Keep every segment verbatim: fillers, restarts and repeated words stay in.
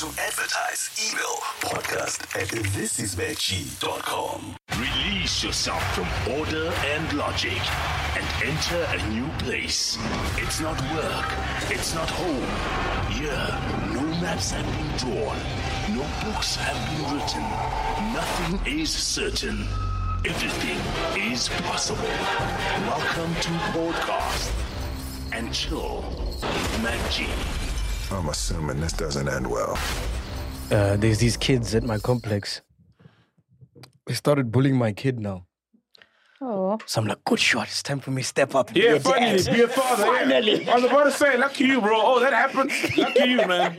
To advertise, email podcast at this is veggie dot com. Release yourself from order and logic and enter a new place. It's not work. It's not home. Here, no maps have been drawn. No books have been written. Nothing is certain. Everything is possible. Welcome to Podcast and Chill with Mac G. I'm assuming this doesn't end well. Uh, there's these kids at my complex. They started bullying my kid now. Oh. So I'm like, good shot. It's time for me to step up. Yeah, Be a finally, dad. be a father. Finally. Yeah. I was about to say, lucky you, bro. Oh, that happened. Lucky you, man.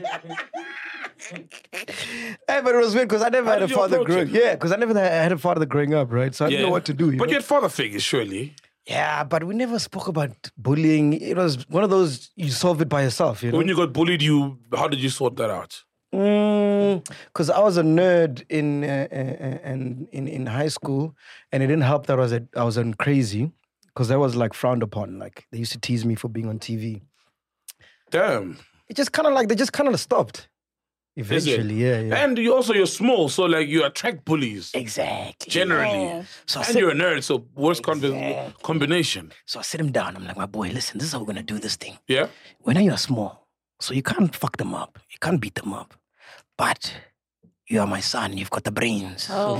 Hey, but it was weird because I never How had a did you father approach growing it? Yeah, because I never had a father growing up, right? So I didn't know what to do. You But know? you had father figures, surely. Yeah, but we never spoke about bullying. It was one of those, you solve it by yourself, you know? When you got bullied, you how did you sort that out? Because I was a nerd in, uh, uh, in in in high school, and it didn't help that I was a, I was on crazy, because that was like frowned upon. Like they used to tease me for being on T V. Damn. It just kind of like they just kind of stopped. Is it? Eventually, yeah, yeah. And you also you're small, so like you attract bullies Exactly. generally. Yeah. So I And said- you're a nerd, so worst combi- combination. So I sit him down. I'm like, my boy, listen, this is how we're gonna do this thing. Yeah. When you're small, so you can't fuck them up. You can't beat them up. But you are my son. You've got the brains. Oh.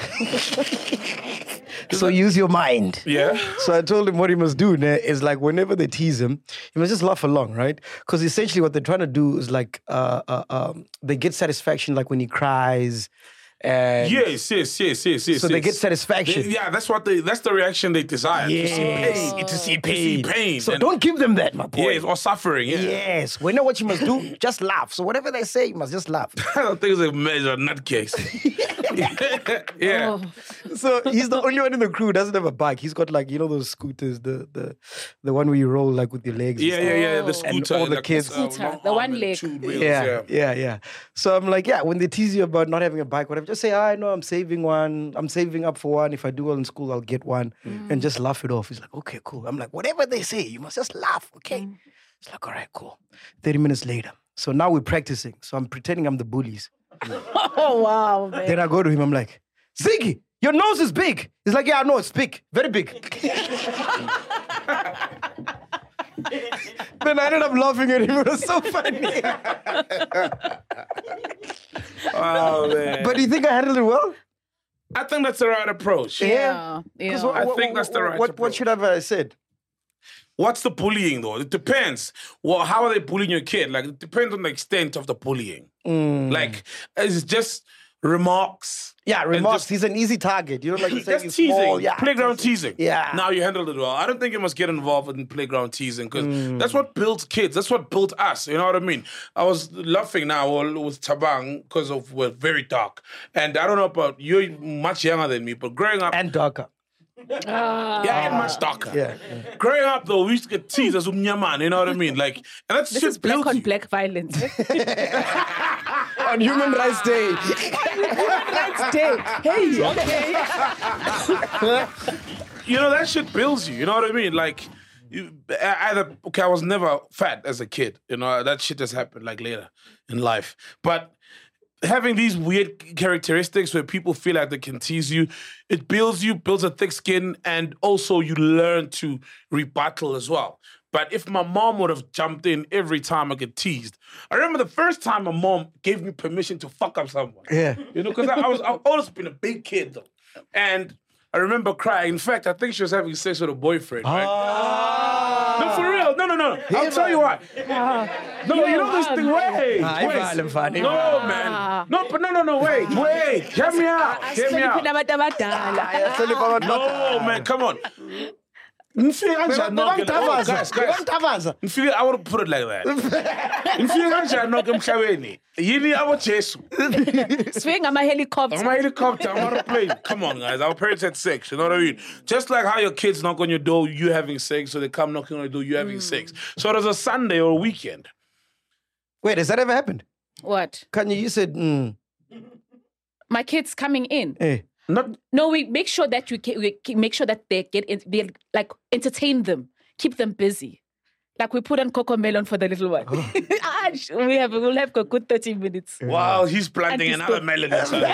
So use your mind. Yeah. So I told him what he must do né, is like whenever they tease him, he must just laugh along, right? Because essentially what they're trying to do is like uh, uh, um, they get satisfaction like when he cries. And Yes, yes, yes, yes, yes. So they yes. get satisfaction. They- yeah, that's what they. That's the reaction they desire. To see pain. Yes, to see To see pain. pain. So And- don't give them that, my boy. Yes, or suffering. Yeah. Yes. We know what you must do. Just laugh. So whatever they say, you must just laugh. I don't think it's a major nutcase. yeah. Oh. So he's the only one in the crew who doesn't have a bike. He's got like, you know, those scooters, the the the one where you roll like with your legs. and Yeah, stuff. yeah, yeah. The And scooter. all the like, kids- uh, Scooter, long the arm one and leg. two wheels, Yeah, yeah, yeah. So I'm like, yeah, when they tease you about not having a bike, whatever, just say, I know I'm saving one. I'm saving up for one. If I do well in school, I'll get one. And just laugh it off. He's like, okay, cool. I'm like, whatever they say, you must just laugh, okay? It's like, all right, cool. thirty minutes later. So now we're practicing. So I'm pretending I'm the bullies. Oh, wow, man. Then I go to him, I'm like, Ziggy, your nose is big. He's like, yeah, I know, it's big. Very big. Then I ended up laughing at him. It was so funny. Oh, man. But do you think I handled it well? I think that's the right approach. Yeah. Yeah. 'Cause what- I what- think that's the what- right What, what approach. should I have said? What's the bullying, though? It depends. Well, how are they bullying your kid? Like, it depends on the extent of the bullying. Mm. Like, it's just remarks. Yeah, and remarks. just- He's an easy target. You know, like you say, That's he's teasing. small. Yeah, Playground teasing. Yeah. Now you handled it well. I don't think you must get involved in playground teasing because Mm. that's what builds kids. That's what built us. You know what I mean? I was laughing now with Tabang because of we're very dark. And I don't know about you're much younger than me, but growing up and darker. yeah, and much darker. Yeah, Growing up though, we used to get teased as umnyaman, you know what I mean? Like and that's This shit is black builds on you. black violence. On Human Rights Day. Next day. Hey, okay. You know, that shit builds you. You know what I mean? Like, you, either, okay, I was never fat as a kid. You know, that shit has happened like later in life. But having these weird characteristics where people feel like they can tease you, it builds you, builds a thick skin, and also you learn to rebuttal as well. But if my mom would have jumped in every time I get teased, I remember the first time my mom gave me permission to fuck up someone. Yeah. You know, because I, I was I've always been a big kid though, and I remember crying. In fact, I think she was having sex with a boyfriend. Right? Ah. No, for real. No, no, no. I'll tell you why. No, you know this thing. Wait, Ah, wait. Ivan, Ivan, No, Ivan. man. No, but no, no, no. Wait, wait. Hear me out. Hear me out. No, man. Come on. Nifike kanjani noke- Oh, guys, guys. Nifike, I want to put it like that. Nifike kanjani noke emhlabeni? Yini aboJesu? Swing on my helicopter. I'm a helicopter, I'm on a plane. Come on, guys. Our parents had sex, you know what I mean? Just like how your kids knock on your door, you having sex, so they come knocking on your door, you having sex. So there's a Sunday or a weekend. Wait, has that ever happened? What? Kanye, you said, mm, My kids coming in. hey. Not No, we make sure that you ca- we ca- make sure that they get in, they like entertain them, keep them busy. Like we put on Coco Melon for the little one. Ah, we have we'll have a good thirty minutes. Wow, he's planting And another stop. melon inside.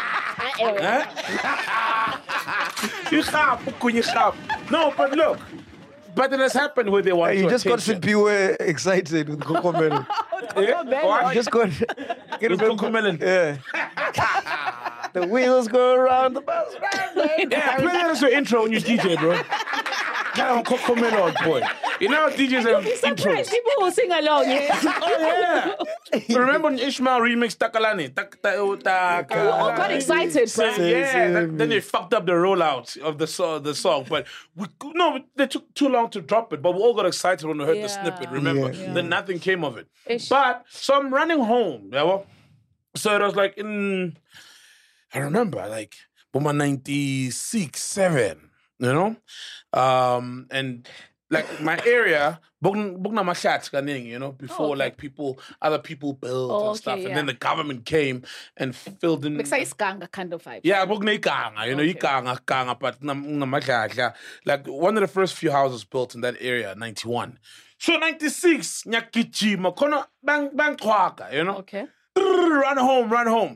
You khap, kunye khap. No, but look. But it has happened where they want You your just got attention. Simpiwe excited with Coco Melon. Yeah? Why? You just got get With Coco Melon. Yeah. The wheels go around the bus. Yeah, play that as your intro when you D J, bro. That on Coco Melon, boy. You know how D Js have Surprise, intros. people will sing along. Yeah. Oh, yeah. Remember when Ishmael remixed Takalani? Tak, ta, oh, tak, We all got excited, bro. Yeah, that, then they fucked up the rollout of the, so, the song. But we, no, they took too long to drop it. But we all got excited when we heard Yeah. the snippet, remember? Yeah. Then nothing came of it. Ish. But, so I'm running home, yeah, well, so it was like in, I remember, like, Boma ninety-six, seven, you know? Um, and like my area, Bugna Mashat, kaning, you know, before Oh, okay. like people, other people built Oh, and okay, stuff. And yeah. then the government came and filled in. Like say Skanga kind of vibe. Yeah, Bugna Ikanga, you know, Okay. Ikanga, Kanga, but na- na Mashat, like one of the first few houses built in that area, ninety-one. So ninety-six, Nyakichi, Makono, Bang, Bang, Kwaka, you know? Okay. Run home, run home.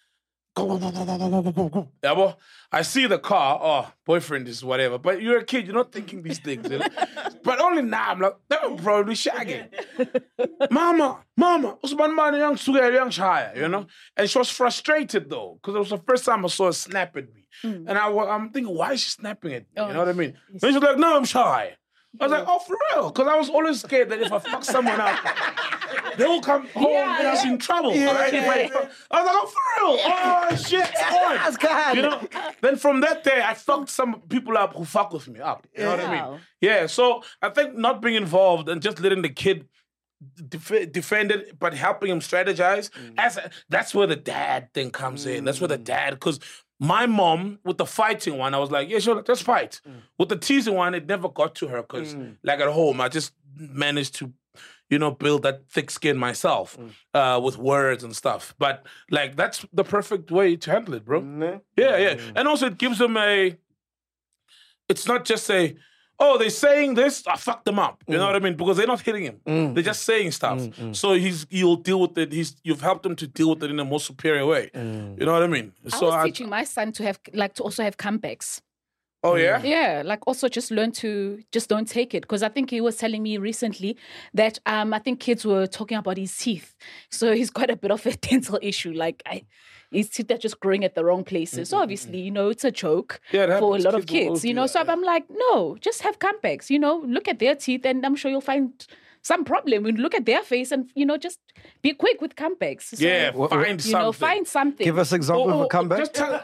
Yeah, well, I see the car. Oh, boyfriend is whatever. But you're a kid. You're not thinking these things. You know? But only now, I'm like, they were probably shagging. Mama, mama, Usman man, young sugar, young shire, you know? And she was frustrated though, because it was the first time I saw her snap at me. And I, wa- I'm thinking, why is she snapping at me? You know what I mean? And she's like, no, I'm shy. I was like, oh, for real? Because I was always scared that if I fuck someone up, they will come home Yeah, and I was yeah. in trouble. Right? If I, I was like, oh, for real? Oh, shit, it's on. You know? Then from that day, I fucked some people up who fuck with me up. You know what I mean? Wow. Yeah, so I think not being involved and just letting the kid def- defend it, but helping him strategize, as a, that's where the dad thing comes in. That's where the dad, because my mom, with the fighting one, I was like, yeah, sure, let's fight. With the teasing one, it never got to her because, like at home, I just managed to, you know, build that thick skin myself uh, with words and stuff. But, like, that's the perfect way to handle it, bro. Yeah, yeah. And also, it gives them a, it's not just a, oh, they're saying this, I fucked them up. You know what I mean? Because they're not hitting him. They're just saying stuff. So he's he'll deal with it. He's you've helped him to deal with it in a more superior way. You know what I mean? I So was teaching my son to have like to also have comebacks. oh yeah? Yeah, like also just learn to just don't take it. Because I think he was telling me recently that um I think kids were talking about his teeth. So he's got a bit of a dental issue. Like I his teeth are just growing at the wrong places. So obviously, you know, it's a joke Yeah, it for a happens. lot of Kids will always kids, you do know. that, So yeah. I'm like, no, just have comebacks, you know, look at their teeth and I'm sure you'll find some problem. And look at their face and, you know, just be quick with comebacks. So, Yeah, What- find you something. know, find something. Give us an example of a comeback. Just tell,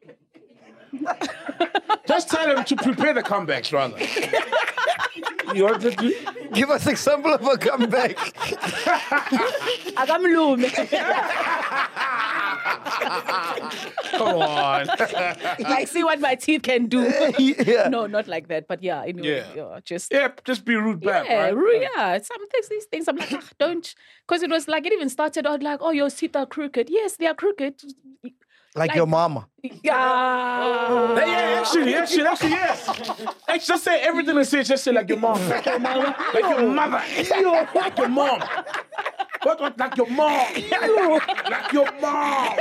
just tell him to prepare the comebacks, rather. You want to do? Give us an example of a comeback. Akamlume. Come on. Like, see what my teeth can do. Yeah. No, not like that. But yeah, anyway, Yeah. yeah, just Yeah, just be rude back, yeah, right? ru- yeah. Some things, these things, I'm like, "Ah, don't, because it was like it even started out like, oh, your teeth are crooked. Yes, they are crooked. Like, Like- your mama. Yeah. Yeah, actually, actually, actually, yes. Actually, just say everything they say, just say like your mom. Like your mama. Like your mother. Like your mom. What, what, like your mom. Like your mom.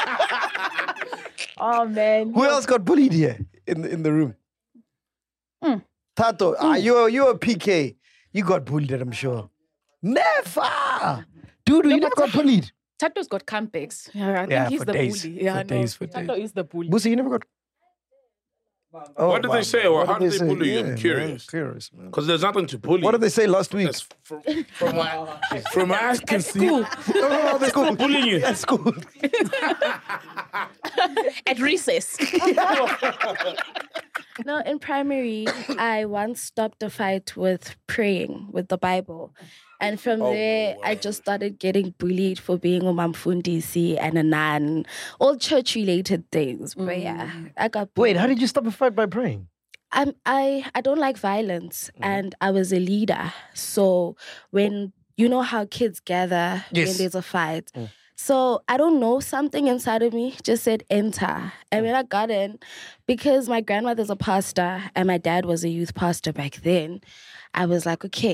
Oh man. Who else got bullied here in the, in the room? Hmm. Tato, ah, you're, you're a P K. You got bullied, I'm sure. Never! Dude, you never got bullied. Tato's got comebacks. Yeah, I think Yeah, he's for the days. bully. Yeah, For I know. days, for Tato days. is the bully. Busi, you never got... Oh, What did they say? Or how did they say? bully you? I'm Yeah, curious. man, curious, man. Because there's nothing to bully. What did they say last week? That's from, from what from what I can see. School. Oh, they're still bullying you. At school. At recess. No, in primary, I once stopped a fight with praying with the Bible. And from Oh, there, I just started getting bullied for being a mamfundisi and a nun, all church-related things. But yeah, I got bullied. Wait, how did you stop a fight by praying? I'm, I, I don't like violence, and I was a leader. So when, you know how kids gather Yes. when there's a fight. So I don't know, something inside of me just said enter. And when I got in, because my grandmother's a pastor and my dad was a youth pastor back then, I was like, okay,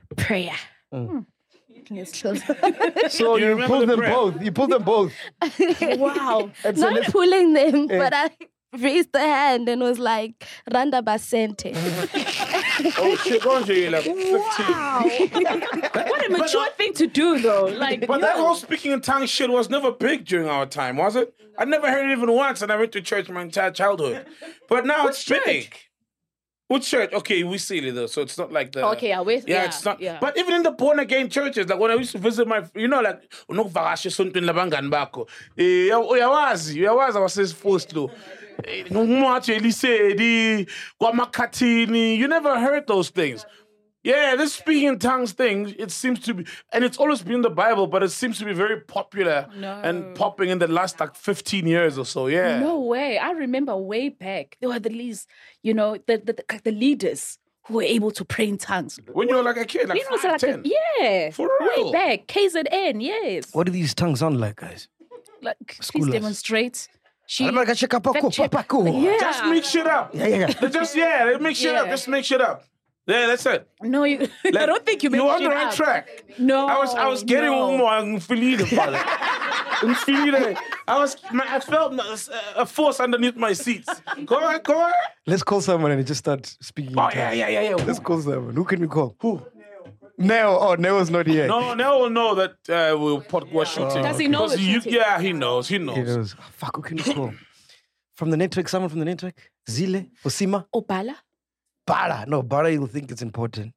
prayer. So You you, remember pulled the them prayer? both. You pulled them both. Wow. And so Not let's- pulling them, but I raised the hand and was like, Randa Basente. Oh shit, go on, Jay, like fifteen. What a mature thing to do, though. Like, But that yo. whole speaking in tongues shit was never big during our time, was it? I never heard it even once, and I went to church my entire childhood. But now it's church? big. Which church? Okay, we see it though, so it's not like the. Okay, I wish- Yeah, yeah, it's not. yeah. But even in the born again churches, like when I used to visit my, you know, like unokuvakasha esontweni labangani bakho. Eh, uyawazi, uyawazi awase forced though. Ngumwathi elisedi, kwamakhathini. You never heard those things. Yeah, this speaking in tongues thing, it seems to be, and it's always been in the Bible, but it seems to be very popular No. and popping in the last like fifteen years or so. Yeah. No way. I remember way back, there were the least, you know, the, the, the, the leaders who were able to pray in tongues. When you were like a kid, like You know, so five, like, ten. a, yeah. For Way real? back. K Z N, yes. What do these tongues sound like, guys? Like, School please us. demonstrate. She, I'm like, "Check up, fact check. papako." Yeah. Just make shit up. Yeah, yeah, yeah. They just, yeah, they make shit up. Yeah. Just make shit up. Yeah, that's it. No, you, I Like, don't think you made You're on the shit right up. track. No. I was I was getting no. more ngifilile, father. Ngifilile. I was I felt a force underneath my seats. Go on, go on. Let's call someone and just start speaking. in Oh tongues. yeah, yeah, yeah, yeah. Let's call someone. Who can we call? Who? Neo. Oh, Neo's not here. No, now we'll know that uh, we'll put we're shooting. Does he know Because we're you, shooting? Yeah, he knows. He knows. He knows. Oh, fuck, who can we call? From the network, someone from the network? Zile? Osima? Opala? Bara. No, Bara, you'll think it's important.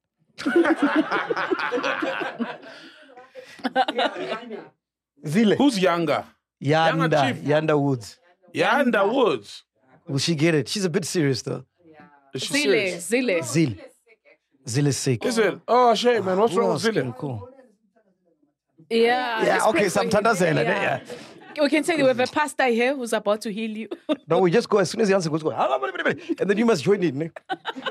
Zile. Who's younger? Younger Yanda. chief. Yanda Woods. Yanda Woods. Will she get it? She's a bit serious, though. Is she Zile. serious? Zile. Zil. Zil is sick. Is it? Oh shit, man. What's Who wrong else with can we Zille? call? Yeah. Yeah, let's okay, pray for some you. Tandazela. Yeah. We can say we have a pastor here who's about to heal you. No, we just go as soon as the answer goes, go. And then you must join in. eh?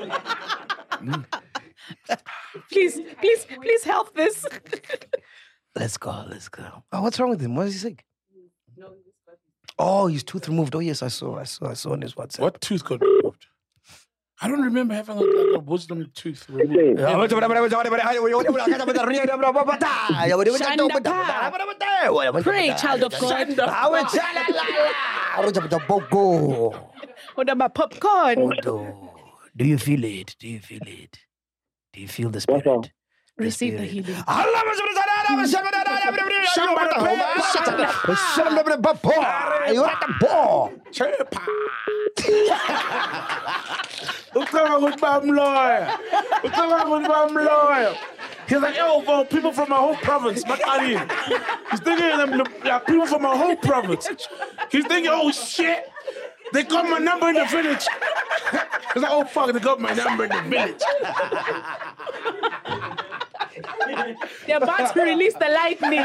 please, please, please help this. Let's go, let's go. Oh, what's wrong with him? What is he sick? Oh, his tooth removed. Oh, yes, I saw, I saw, I saw on his WhatsApp. What tooth got removed? I don't remember having a, like a wisdom tooth removed. Pray, child of God. What about popcorn? Do you feel it? Do you feel it? Do you feel the spirit? Receive the healing. Chepa. Ucabanga ukuthi bamloya. Ucabanga ukuthi bamloya. He's like, yo, bro, people from my whole province, Makari. He's thinking them like people from my whole province. He's thinking, oh shit, they got my number in the village. He's like, oh fuck, they got my number in the village. They're about to release the lightning.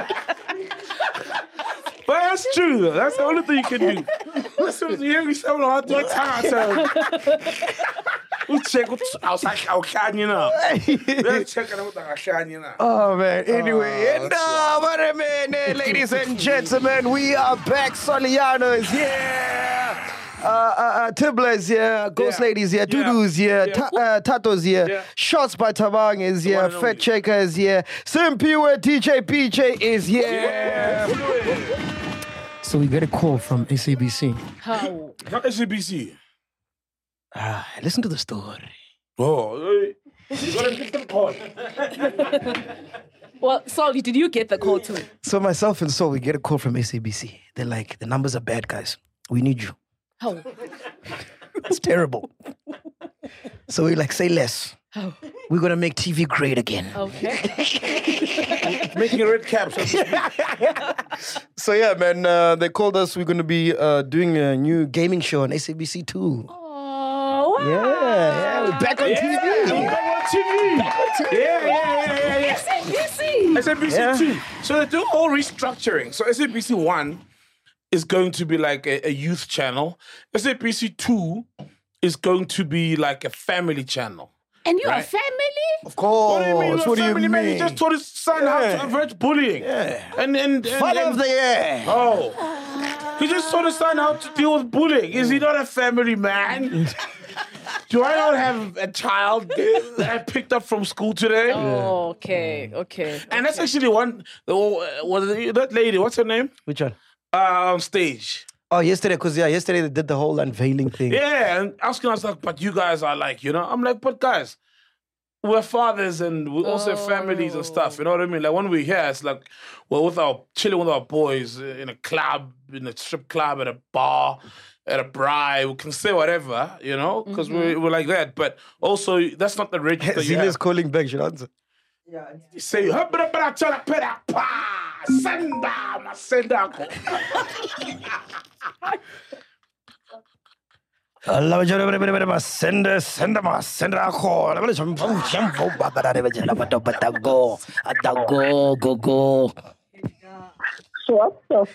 But that's true, though. That's the only thing you can do. As soon as you hear me say, "Oh, I do it time," we'll check. I was like, "I'll can you now." Let's check it out. I'll can you now. Oh man, anyway, Oh, and that's uh, what a minute, ladies and gentlemen, we are back. Soliano is here. Uh, uh, uh, Tibbler is here, Ghost Yeah. Lady is here, Yeah. Dudu is here, Yeah. Ta- uh, Tato's here, Yeah. Shots by Tabang is here, one and Fat only. Checker is here, Simpiwe D J P J is here. Yeah. So we get a call from S A B C. How? Not S A B C. Ah, listen to the story. Oh, hey. You gotta get the call. Well, Solly, did you get the call too? So myself and Sol, we get a call from S A B C. They're like, the numbers are bad, guys. We need you. How? It's terrible. So we like, say less. How? We're gonna make T V great again. Okay. Making a red cap. So So yeah, man, uh, they called us. We're gonna be uh, doing a new gaming show on S A B C two. Oh, wow. Yeah, yeah, we're back on yeah, T V. we're back on T V. Yeah, yeah, yeah, yeah, yeah. S A B C. S A B C Yeah. two. So they do all restructuring. So S A B C one is going to be like a, a youth channel. S A B C two is going to be like a family channel. And you're a Right. family? Of course. What do you mean? What do you family man? He mean? just taught his son how Yeah. to avert bullying. Yeah. And and, and, Father and of the year. oh, he just taught his son how to deal with bullying. Is he not a family man? Do I not have a child that I picked up from school today? Oh, okay, okay. And that's actually one. Oh, was that lady? What's her name? Which one? Uh, on stage. Oh, yesterday, because yeah, yesterday they did the whole unveiling thing. Yeah, and asking us like, but you guys are like, you know, I'm like, but guys, we're fathers and we also have families and stuff. You know what I mean? Like when we're here, it's like we're with our chilling with our boys in a club, in a strip club, at a bar, at a braai. We can say whatever, you know, because Mm-hmm. we're, we're like that. But also, that's not the register you Zelia's have. calling back, should answer. You say, "Hubba, but I tell her, put her, pa, send down, send down." Allah jare bare bare bare send send ma send a call. I'm going to jump jump baba da re jela bata bata go ata go go go. What the?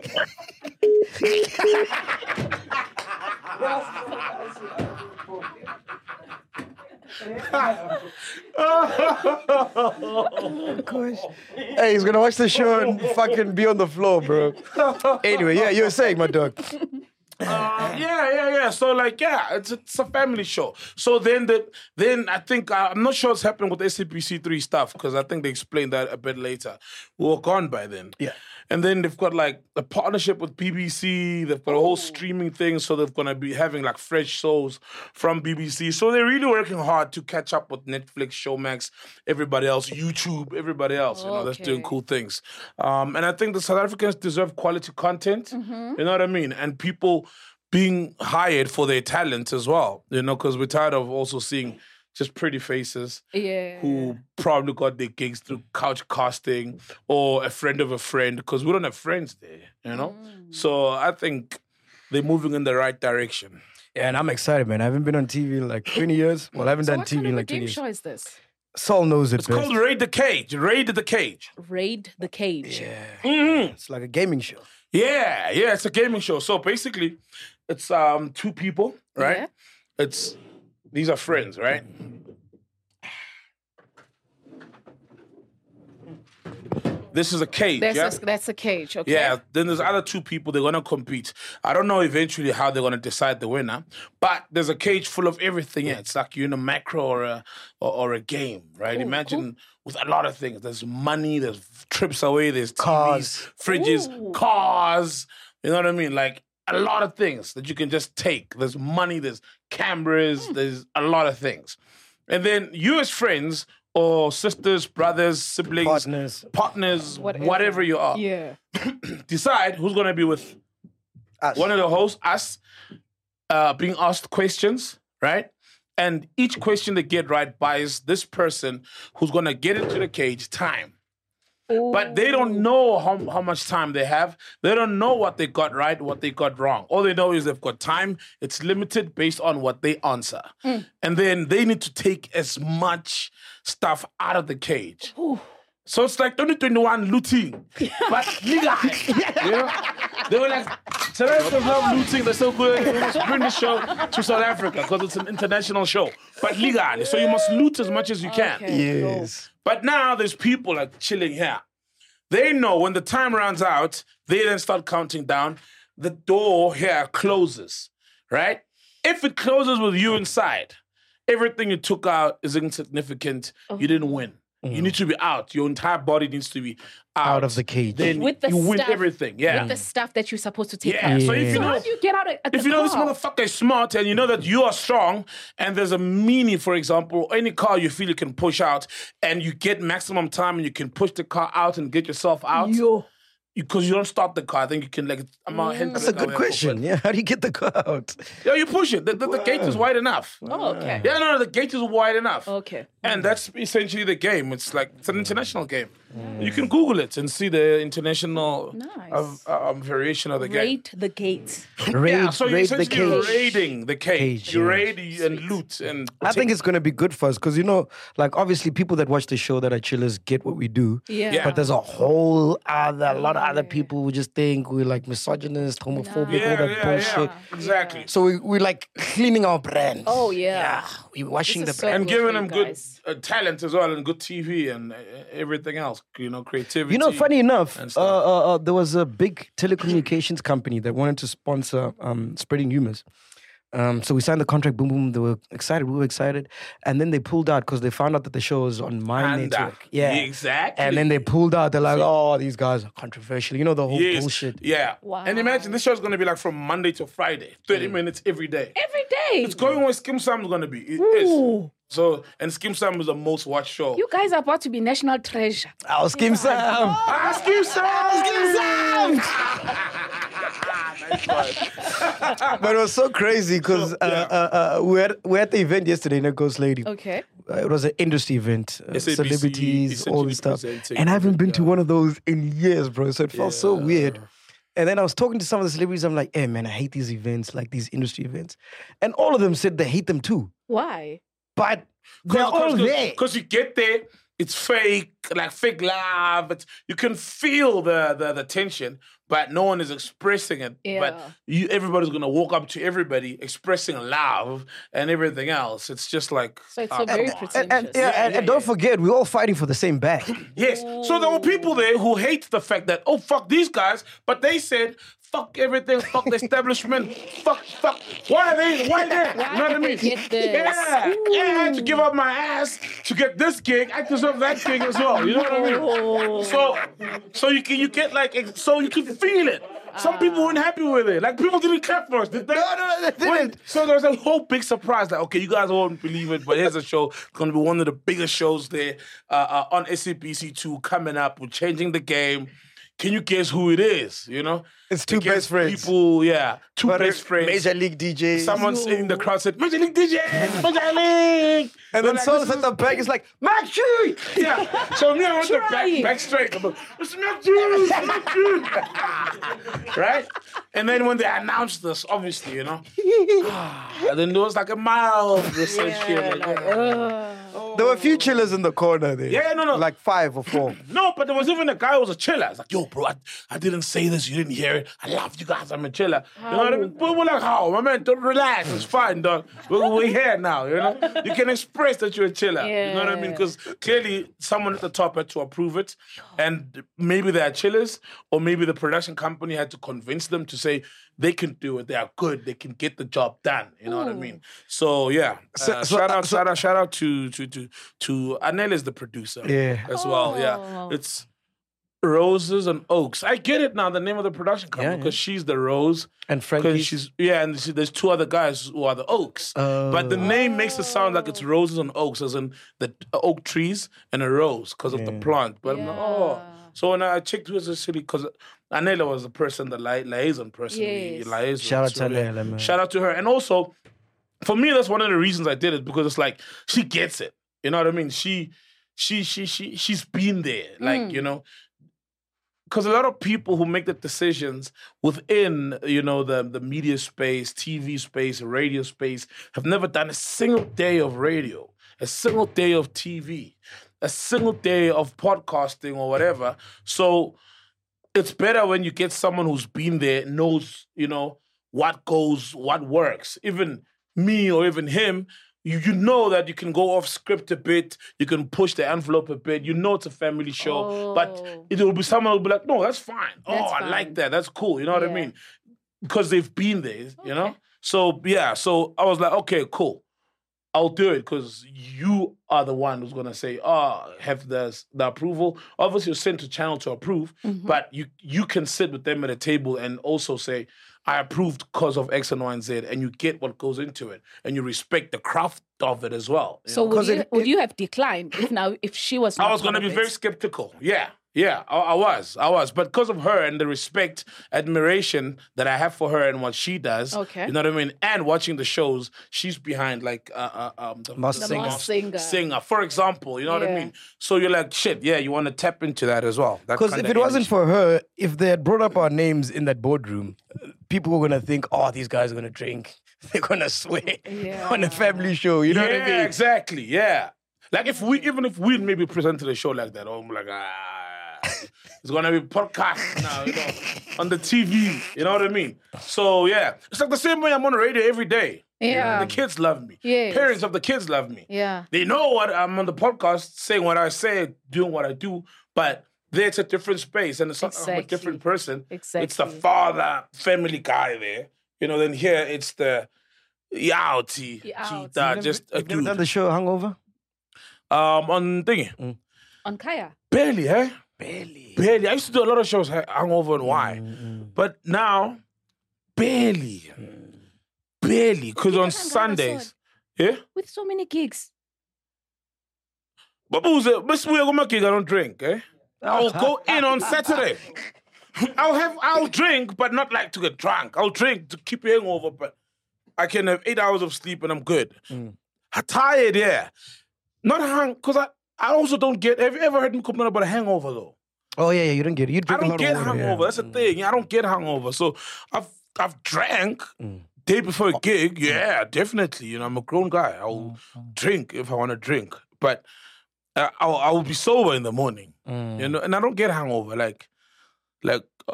Hey, he's gonna watch the show and fucking be on the floor, bro. Anyway, yeah, you were saying, my dog. Uh, yeah, yeah, yeah. So like, yeah, it's it's a family show. So then the then I think uh, I'm not sure what's happening with the S A B C three stuff because I think they explained that a bit later. We were gone by then. Yeah. And then they've got like a partnership with B B C. They've got a whole streaming thing, so they're gonna be having like fresh shows from B B C. So they're really working hard to catch up with Netflix, Showmax, everybody else, YouTube, everybody else. You know, that's doing Okay. cool things. Um, and I think the South Africans deserve quality content. You know what I mean? And people being hired for their talent as well. You know, because we're tired of also seeing just pretty faces Yeah. who probably got their gigs through couch casting or a friend of a friend because we don't have friends there, you know? So I think they're moving in the right direction. Yeah, and I'm excited, man. I haven't been on T V in like twenty years. Well, I haven't So done what T V kind in of a like twenty game years. show is this? Saul knows it It's best. called Raid the Cage. Raid the Cage. Raid the Cage. It's like a gaming show. Yeah, yeah, it's a gaming show. So basically, it's um two people, right? Yeah. It's these are friends, right? This is a cage. That's yeah? a, that's a cage. Okay. Yeah, then there's other two people, they're gonna compete. I don't know eventually how they're gonna decide the winner, but there's a cage full of everything. Yeah, it's like you're in a macro or a or, or a game, right? Imagine with a lot of things. There's money, there's trips away, there's Cars. T Vs, fridges, cars. You know what I mean? Like a lot of things that you can just take. There's money, there's cameras, there's a lot of things. And then you as friends or sisters, brothers, siblings, Partners. partners, Whatever. whatever you are Yeah. decide who's going to be with Us. one of the hosts, us, uh, being asked questions, right? And each question they get right buys this person who's going to get into the cage time. But they don't know how, how much time they have. They don't know what they got right, what they got wrong. All they know is they've got time. It's limited based on what they answer. And then they need to take as much stuff out of the cage. So it's like twenty twenty-one looting. But nigga, you know? They were like, South Africans love looting. They're so good. We must bring the show to South Africa because it's an international show. But legally, so you must loot as much as you can. Okay. Yes. But now there's people like chilling here. They know when the time runs out, they then start counting down. The door here closes, right? If it closes with you inside, everything you took out is insignificant. You didn't win. You need to be out. Your entire body needs to be out, Out of the cage. Then With the you win stuff- everything. Yeah. With the stuff that you're supposed to take Yeah, out. so if you So know, how do you get out at if the you know this car? motherfucker is smart and you know that you are strong and there's a Mini, for example, any car you feel you can push out and you get maximum time and you can push the car out and get yourself out. Yo. Because you don't start the car, I think you can like. I'm out. That's a good question. Yeah, how do you get the car out? Yeah, you push it. The, the, the gate is wide enough. Oh, okay. Yeah, no, no, the gate is wide enough. Okay. And that's essentially the game. It's like it's an international game. You can Google it and see the international Nice. of, um, variation of the game. Raid the gate. Raid, Yeah, so you're raid the essentially cage. raiding the cage. Cage, you yeah. raid and loot and. I think it's going to be good for us because, you know, like obviously people that watch the show that are chillers get what we do. Yeah. Yeah. But there's a whole other, a lot of other people who just think we're like misogynist, homophobic, yeah, all that yeah, bullshit. yeah, exactly. So we, we're like cleaning our brand. Oh, yeah. We're washing This the is so brand. And good giving for them you good guys. uh, talent as well and good T V and uh, everything else, you know, creativity. You know, funny enough, and uh, stuff. uh, uh, there was a big telecommunications company that wanted to sponsor um, Spreading Humors. Um, so we signed the contract. Boom, boom. They were excited. We were excited, and then they pulled out because they found out that the show was on my Panda. network. Yeah, Exactly. And then they pulled out. They're like, "Oh, these guys are controversial." You know the whole Yes. bullshit. Yeah. Wow. And imagine this show's going to be like from Monday to Friday, thirty minutes every day. Every day. It's going where Skim Sam is going to be. It Ooh. is. So, and Skim Sam is the most watched show. You guys are about to be national treasure. Oh, Skim Sam. Ah, Skim Sam! Skim Sam! But it was so crazy because So, uh, yeah. uh, uh, we, had, we had the event yesterday in a Ghost Lady. Okay. Uh, it was an industry event, uh, S A B C celebrities, all this stuff. essentially And I haven't been to presenting, one of those in years, bro. So it felt so Yeah. weird. And then I was talking to some of the celebrities. I'm like, hey, man, I hate these events, like these industry events. And all of them said they hate them too. Why? But they're all there. Because you get there, it's fake, like fake love. It's, you can feel the, the the tension, but no one is expressing it. Yeah. But you, everybody's gonna walk up to everybody expressing love and everything else. It's just like So it's ah, so very come on. pretentious. And, and, yeah, and, and don't forget, we're all fighting for the same bag. Yes. So there were people there who hate the fact that, oh, fuck these guys, but they said, fuck everything, fuck the establishment, fuck, fuck. Why are they, why they? You know what I did they mean? get this? Yeah. Yeah, I had to give up my ass to get this gig. I deserve that gig as well. You know what I mean? Oh. So, so you can, you get like, ex- so you can feel it. Some people weren't happy with it. Like, people didn't clap for us, did they? No, no, no, they When- didn't. So there was a whole big surprise. Like, okay, you guys won't believe it, but here's a show. It's going to be one of the biggest shows there uh, uh, on S A B C two coming up. We're changing the game. Can you guess who it is? You know? It's two Against best friends. People, yeah. Two But best friends. Major League D Js. Someone in the crowd said, Major League D J! Major League! And We're then like, Soul's this at the back is like, Mac Chewy! yeah. So me, I went to back, Trying. back straight. I'm like, it's Mac Juice, Mac Juice. Right? And then when they announced this, obviously, you know, and then there was like a mild reception. Like, oh. There were a few chillers in the corner there. Yeah, no, no. Like five or four. No, but there was even a guy who was a chiller. I was like, yo, bro, I, I didn't say this. You didn't hear it. I love you guys. I'm a chiller. You know what I mean? But we're like, how? My man, don't relax. It's fine, dog. We're, we're here now, you know? You can express that you're a chiller. You know what I mean? Yeah. Because clearly someone at the top had to approve it. And maybe they are chillers, or maybe the production company had to convince them to say they can do it. They are good. They can get the job done. You know what I mean? So, yeah. So- Uh, so- shout out, so- shout out, shout out to, to, to, to Anel is the producer Yeah. as well. Yeah, Oh. it's Roses and Oaks. I get it now. The name of the production company Yeah, because she's the Rose And because Frankie. she's yeah, and she- there's two other guys who are the Oaks. But the name makes it sound like it's Roses and Oaks, as in the oak trees and a rose because of the plant. But I'm like, oh, so when I checked who was the city because Anela was the person, the li- liaison person. we Yes. liaised with. Shout out to So, yeah, Anela, man. Shout out to her, and also for me, that's one of the reasons I did it because it's like she gets it. You know what I mean? She, she, she, she, she's been there. Like you know, because a lot of people who make the decisions within you know the the media space, T V space, radio space, have never done a single day of radio, a single day of T V, a single day of podcasting or whatever. So it's better when you get someone who's been there, knows, you know, what goes, what works. Even me or even him, you, you know that you can go off script a bit, you can push the envelope a bit, you know it's a family show, but Oh. it will be someone who'll be like, no, that's fine. That's oh, I fine. like that. That's cool. You know what I Yeah. mean? Because they've been there, you know? So, yeah, so I was like, okay, cool. I'll do it because you are the one who's gonna say, "Oh, have the the approval." Obviously, you're sent to channel to approve, Mm-hmm. but you you can sit with them at a table and also say, "I approved because of X and Y and Z," and you get what goes into it, and you respect the craft of it as well. you So know? would 'Cause you, it- would it- you have declined if now if she was? I not was gonna part be of very it? skeptical. Yeah, yeah, I, I was, I was, but because of her and the respect, admiration that I have for her and what she does, Okay. you know what I mean, and watching the shows, she's behind like uh, uh, um, the, Masked the Singer. Masked Singer. singer, for example. You know what I Yeah. mean? So you're like, shit, yeah, you want to tap into that as well. that Because kind if of it wasn't energy. for her, if they had brought up our names in that boardroom, people were gonna think, "Oh, these guys are gonna drink. They're gonna swear on a family show." You know yeah, what I mean? exactly, yeah. Like if we, even if we maybe presented a show like that, I'm like, ah, it's gonna be podcast now, you know, on the T V. You know what I mean? So yeah, it's like the same way I'm on the radio every day. You know, Yeah. the kids love me. Yes. Parents of the kids love me. Yeah. They know what I'm on the podcast, saying what I say, doing what I do, but there it's a different space and it's not I'm a Exactly. different person. It's the Exactly. father, family guy there. You know, then here it's the Yauti, Yauti. cheetah, just a You've never dude. done the show Hangover? Um, on thingy. On Kaya. Barely, eh? Barely. Barely. I used to do a lot of shows ha- hungover and why. But now, barely. Barely. Because on can't grab a Sundays. Yeah? With so many gigs. But who's it? Miss Weir, I don't drink, eh? I'll go in on Saturday. I'll have, I'll drink, but not like to get drunk. I'll drink to keep you hangover, but I can have eight hours of sleep and I'm good. I'm tired, yeah. Not hung, because I, I also don't get, have you ever heard me complain about a hangover though? Oh yeah, yeah. You don't get it. You I drink a don't lot get of water. hangover. Yeah. That's the thing. I don't get hangover. So I've I've drank day before a gig. Yeah, definitely. You know, I'm a grown guy. I'll drink if I want to drink, but uh, I'll I will be sober in the morning. You know, and I don't get hangover. Like, like oh,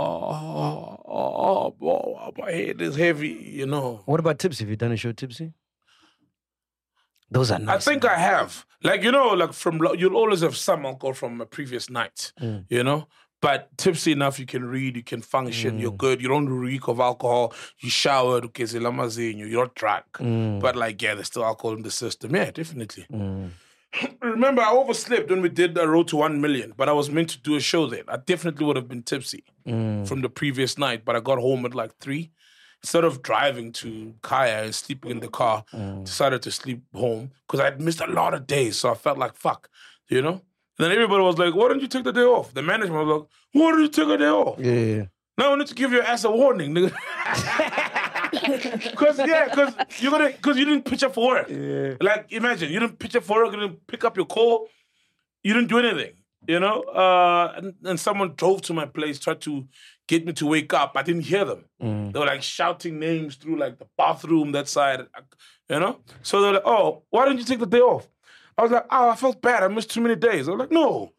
oh, oh, my head is heavy. You know. What about tipsy? Have you done a show tipsy? Those are nice. I think I have. Like, you know, like from, you'll always have some alcohol from a previous night, you know? But tipsy enough, you can read, you can function, you're good, you don't reek of alcohol, you showered, okay, you're not drunk. But like, yeah, there's still alcohol in the system. Yeah, definitely. Remember, I overslept when we did the Road to One Million, but I was meant to do a show then. I definitely would have been tipsy from the previous night, but I got home at like three. Instead of driving to Kaya and sleeping in the car, decided to sleep home because I had missed a lot of days. So I felt like, fuck, you know? And then everybody was like, why don't you take the day off? The management was like, why don't you take a day off? Yeah, yeah. Now I need to give your ass a warning, nigga. Because, yeah, because you're gonna, because you didn't pitch up for work. Yeah. Like, imagine, you didn't pitch up for work, you didn't pick up your call, you didn't do anything, you know? Uh, and, and someone drove to my place, tried to get me to wake up. I didn't hear them. They were like shouting names through like the bathroom, that side, you know? So they were like, oh, why didn't you take the day off? I was like, oh, I felt bad. I missed too many days. I was like, no.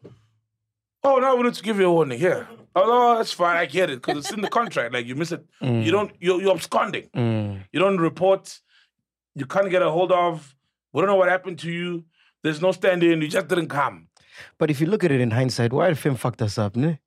Oh, now we need to give you a warning. Here. Oh, no, that's fine. I get it because it's in the contract. Like you miss it. You don't, you're, you're absconding. You don't report. You can't get a hold of. We don't know what happened to you. There's no stand-in. You just didn't come. But if you look at it in hindsight, Y F M fucked us up, ne?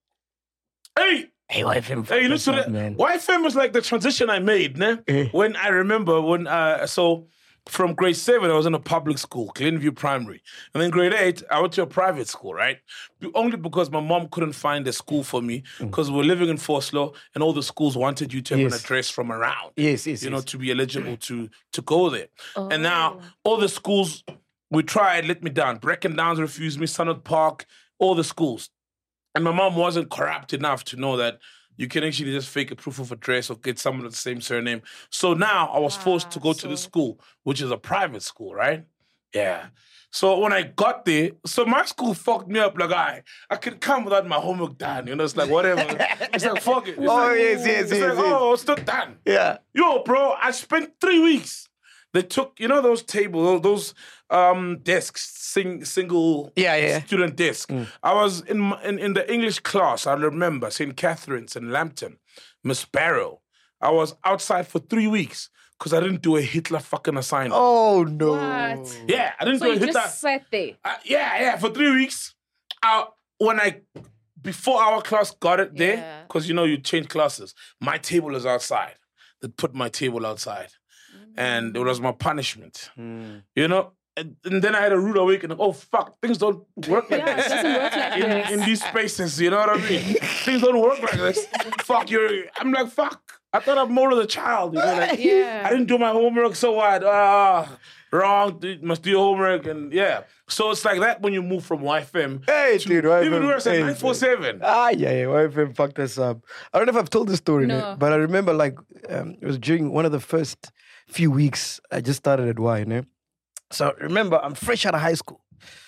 Hey, Hey, Y F M fucked Hey, us listen, up, man. Y F M was like the transition I made, ne? Eh. When I remember when, uh, so from grade seven, I was in a public school, Glenview Primary. And then grade eight, I went to a private school, right? Be- Only because my mom couldn't find a school for me because we were living in Forslow and all the schools wanted you to have Yes. an address from around. Yes, yes, You know, yes. to be eligible to, to go there. And now all the schools we tried let me down. Brecon Downs refused me, Sunwood Park, all the schools. And my mom wasn't corrupt enough to know that you can actually just fake a proof of address or get someone with the same surname. So now I was forced to go to this school, which is a private school, right? Yeah. So when I got there, so my school fucked me up. Like, I, I could come without my homework done. You know, it's like, whatever. It's like, fuck it. It's Oh, like, yes, yes, it's yes, like, yes. oh, it's not done. Yeah. Yo, bro, I spent three weeks. They took, you know, those tables, those um, desks, sing, single Yeah, yeah. student desk. I was in, my- in in the English class, I remember, Saint Catherine's in Lambton, Miss Barrow. I was outside for three weeks because I didn't do a Hitler fucking assignment. Oh, no. What? Yeah, I didn't So do a you Hitler. just sat there. Uh, yeah, yeah, for three weeks. Uh, when I, before our class got it there, Yeah. because you know you change classes, my table is outside. They put my table outside. And it was my punishment. You know? And, and then I had a rude awakening. Oh, fuck, things don't work like Yeah, it this. doesn't work like in, this. in these spaces, you know what I mean? Things don't work like this. Fuck, you're, I'm like, fuck. I thought I'm more of the child, you know? Like, Yeah. I didn't do my homework, so what? Ah, wrong, dude, must do your homework, and yeah. So it's like that when you move from Y F M Hey, to dude, Y F M. even worse, at hey, nine four seven. Ah, yeah, yeah. Y F M fucked us up. I don't know if I've told this story, No. no. But I remember, like, um, it was during one of the first few weeks I just started at Y, no? So remember, I'm fresh out of high school.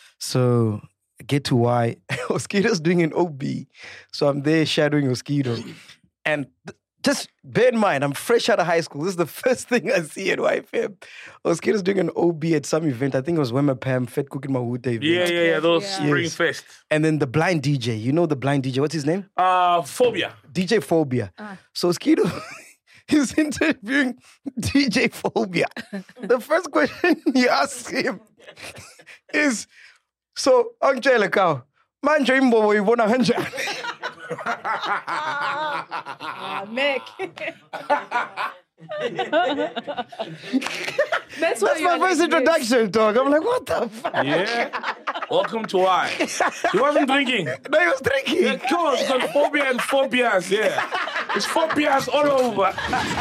So I get to Y. Oskido's doing an O B. So I'm there shadowing Oskido. And th- just bear in mind, I'm fresh out of high school. This is the first thing I see at Y F M. Oskido's doing an O B at some event. I think it was Wema Pam, Fed Cooking Mahute event. Yeah, yeah, yeah, those Yeah. Spring Yes. Fest. And then the blind D J. You know the blind D J. What's his name? Uh, phobia. D J Phobia. So Skido is interviewing D J Phobia. The first question he asks him is, so, Angela Cow, manje imbobo ibona kanjani? Ah, Mick. That's, why That's you're my first like this. introduction, dog. I'm like, what the fuck? Yeah. Welcome to why. He wasn't drinking. No, he was drinking. Yeah, come on, it's got phobia and phobias, yeah. It's phobias all over.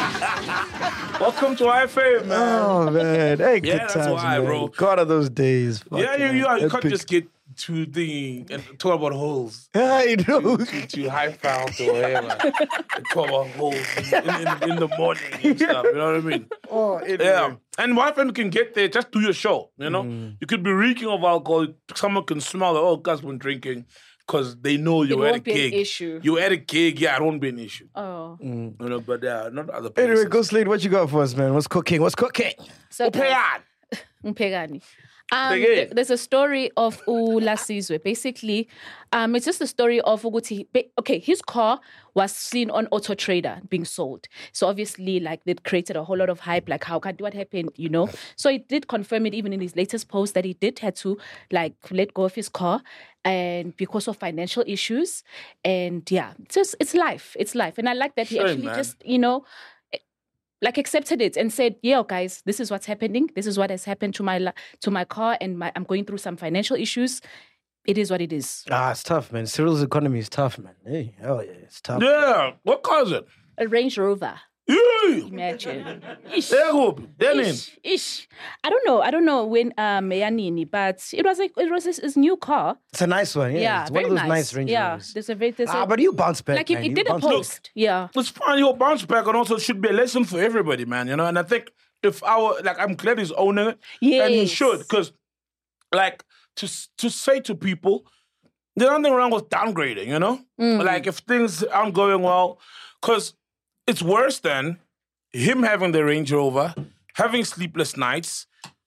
Welcome to I Fame, man. Oh, man. Hey, Yeah, good that's times, why, man. bro. God of those days. Yeah, Fucking you, you, are, you can't epic. just get to the and talk about holes. I know. To, to high found or whatever. And talk about holes in, in, in the morning and stuff. You know what I mean? Oh, anyway. Yeah. And one friend can get there, just do your show, you know? You could be reeking of alcohol. Someone can smell that, oh, God's been drinking because they know It you're at a won't be gig. an issue. You're at a gig, yeah, it won't be an issue. Oh. You know, but uh, not other places. Anyway, go Slade, what you got for us, man? What's cooking? What's cooking? So Pay guys, on. Mpegani. Um, Take it. th- there's a story of Ulasizwe. Basically, um, it's just a story of Uguti. ba- Okay, his car was seen on Auto Trader being sold. So obviously, like, they created a whole lot of hype. Like, how can what happened? You know. So he did confirm it even in his latest post that he did had to like let go of his car, and because of financial issues. And yeah, it's just it's life. It's life. And I like that he Shame, actually man. just you know. like accepted it and said, yeah, guys, this is what's happening. This is what has happened to my la- to my car, and my, I'm going through some financial issues. It is what it is. Ah, it's tough, man. Cyril's economy is tough, man. Hey, hell yeah, it's tough. Yeah. What car is it? A Range Rover. Yeah. Imagine. Ish. There you go. Then in. Ish, ish. I don't know. I don't know when um Yanini, but it was like it was his, his new car. It's a nice one, yeah. Yeah, it's one very of those nice. nice Range yeah, Rovers. there's a very there's Ah, a, but you bounce back, like he, man. he You did a bounce back. post. Yeah. It's fine, you'll bounce back, and also it should be a lesson for everybody, man. You know, and I think if our like, I'm glad he's owning it, and he Yes. should, because like to s- to say to people, there's nothing wrong with downgrading. You know, Mm. like if things aren't going well, because it's worse than him having the Range Rover, having sleepless nights.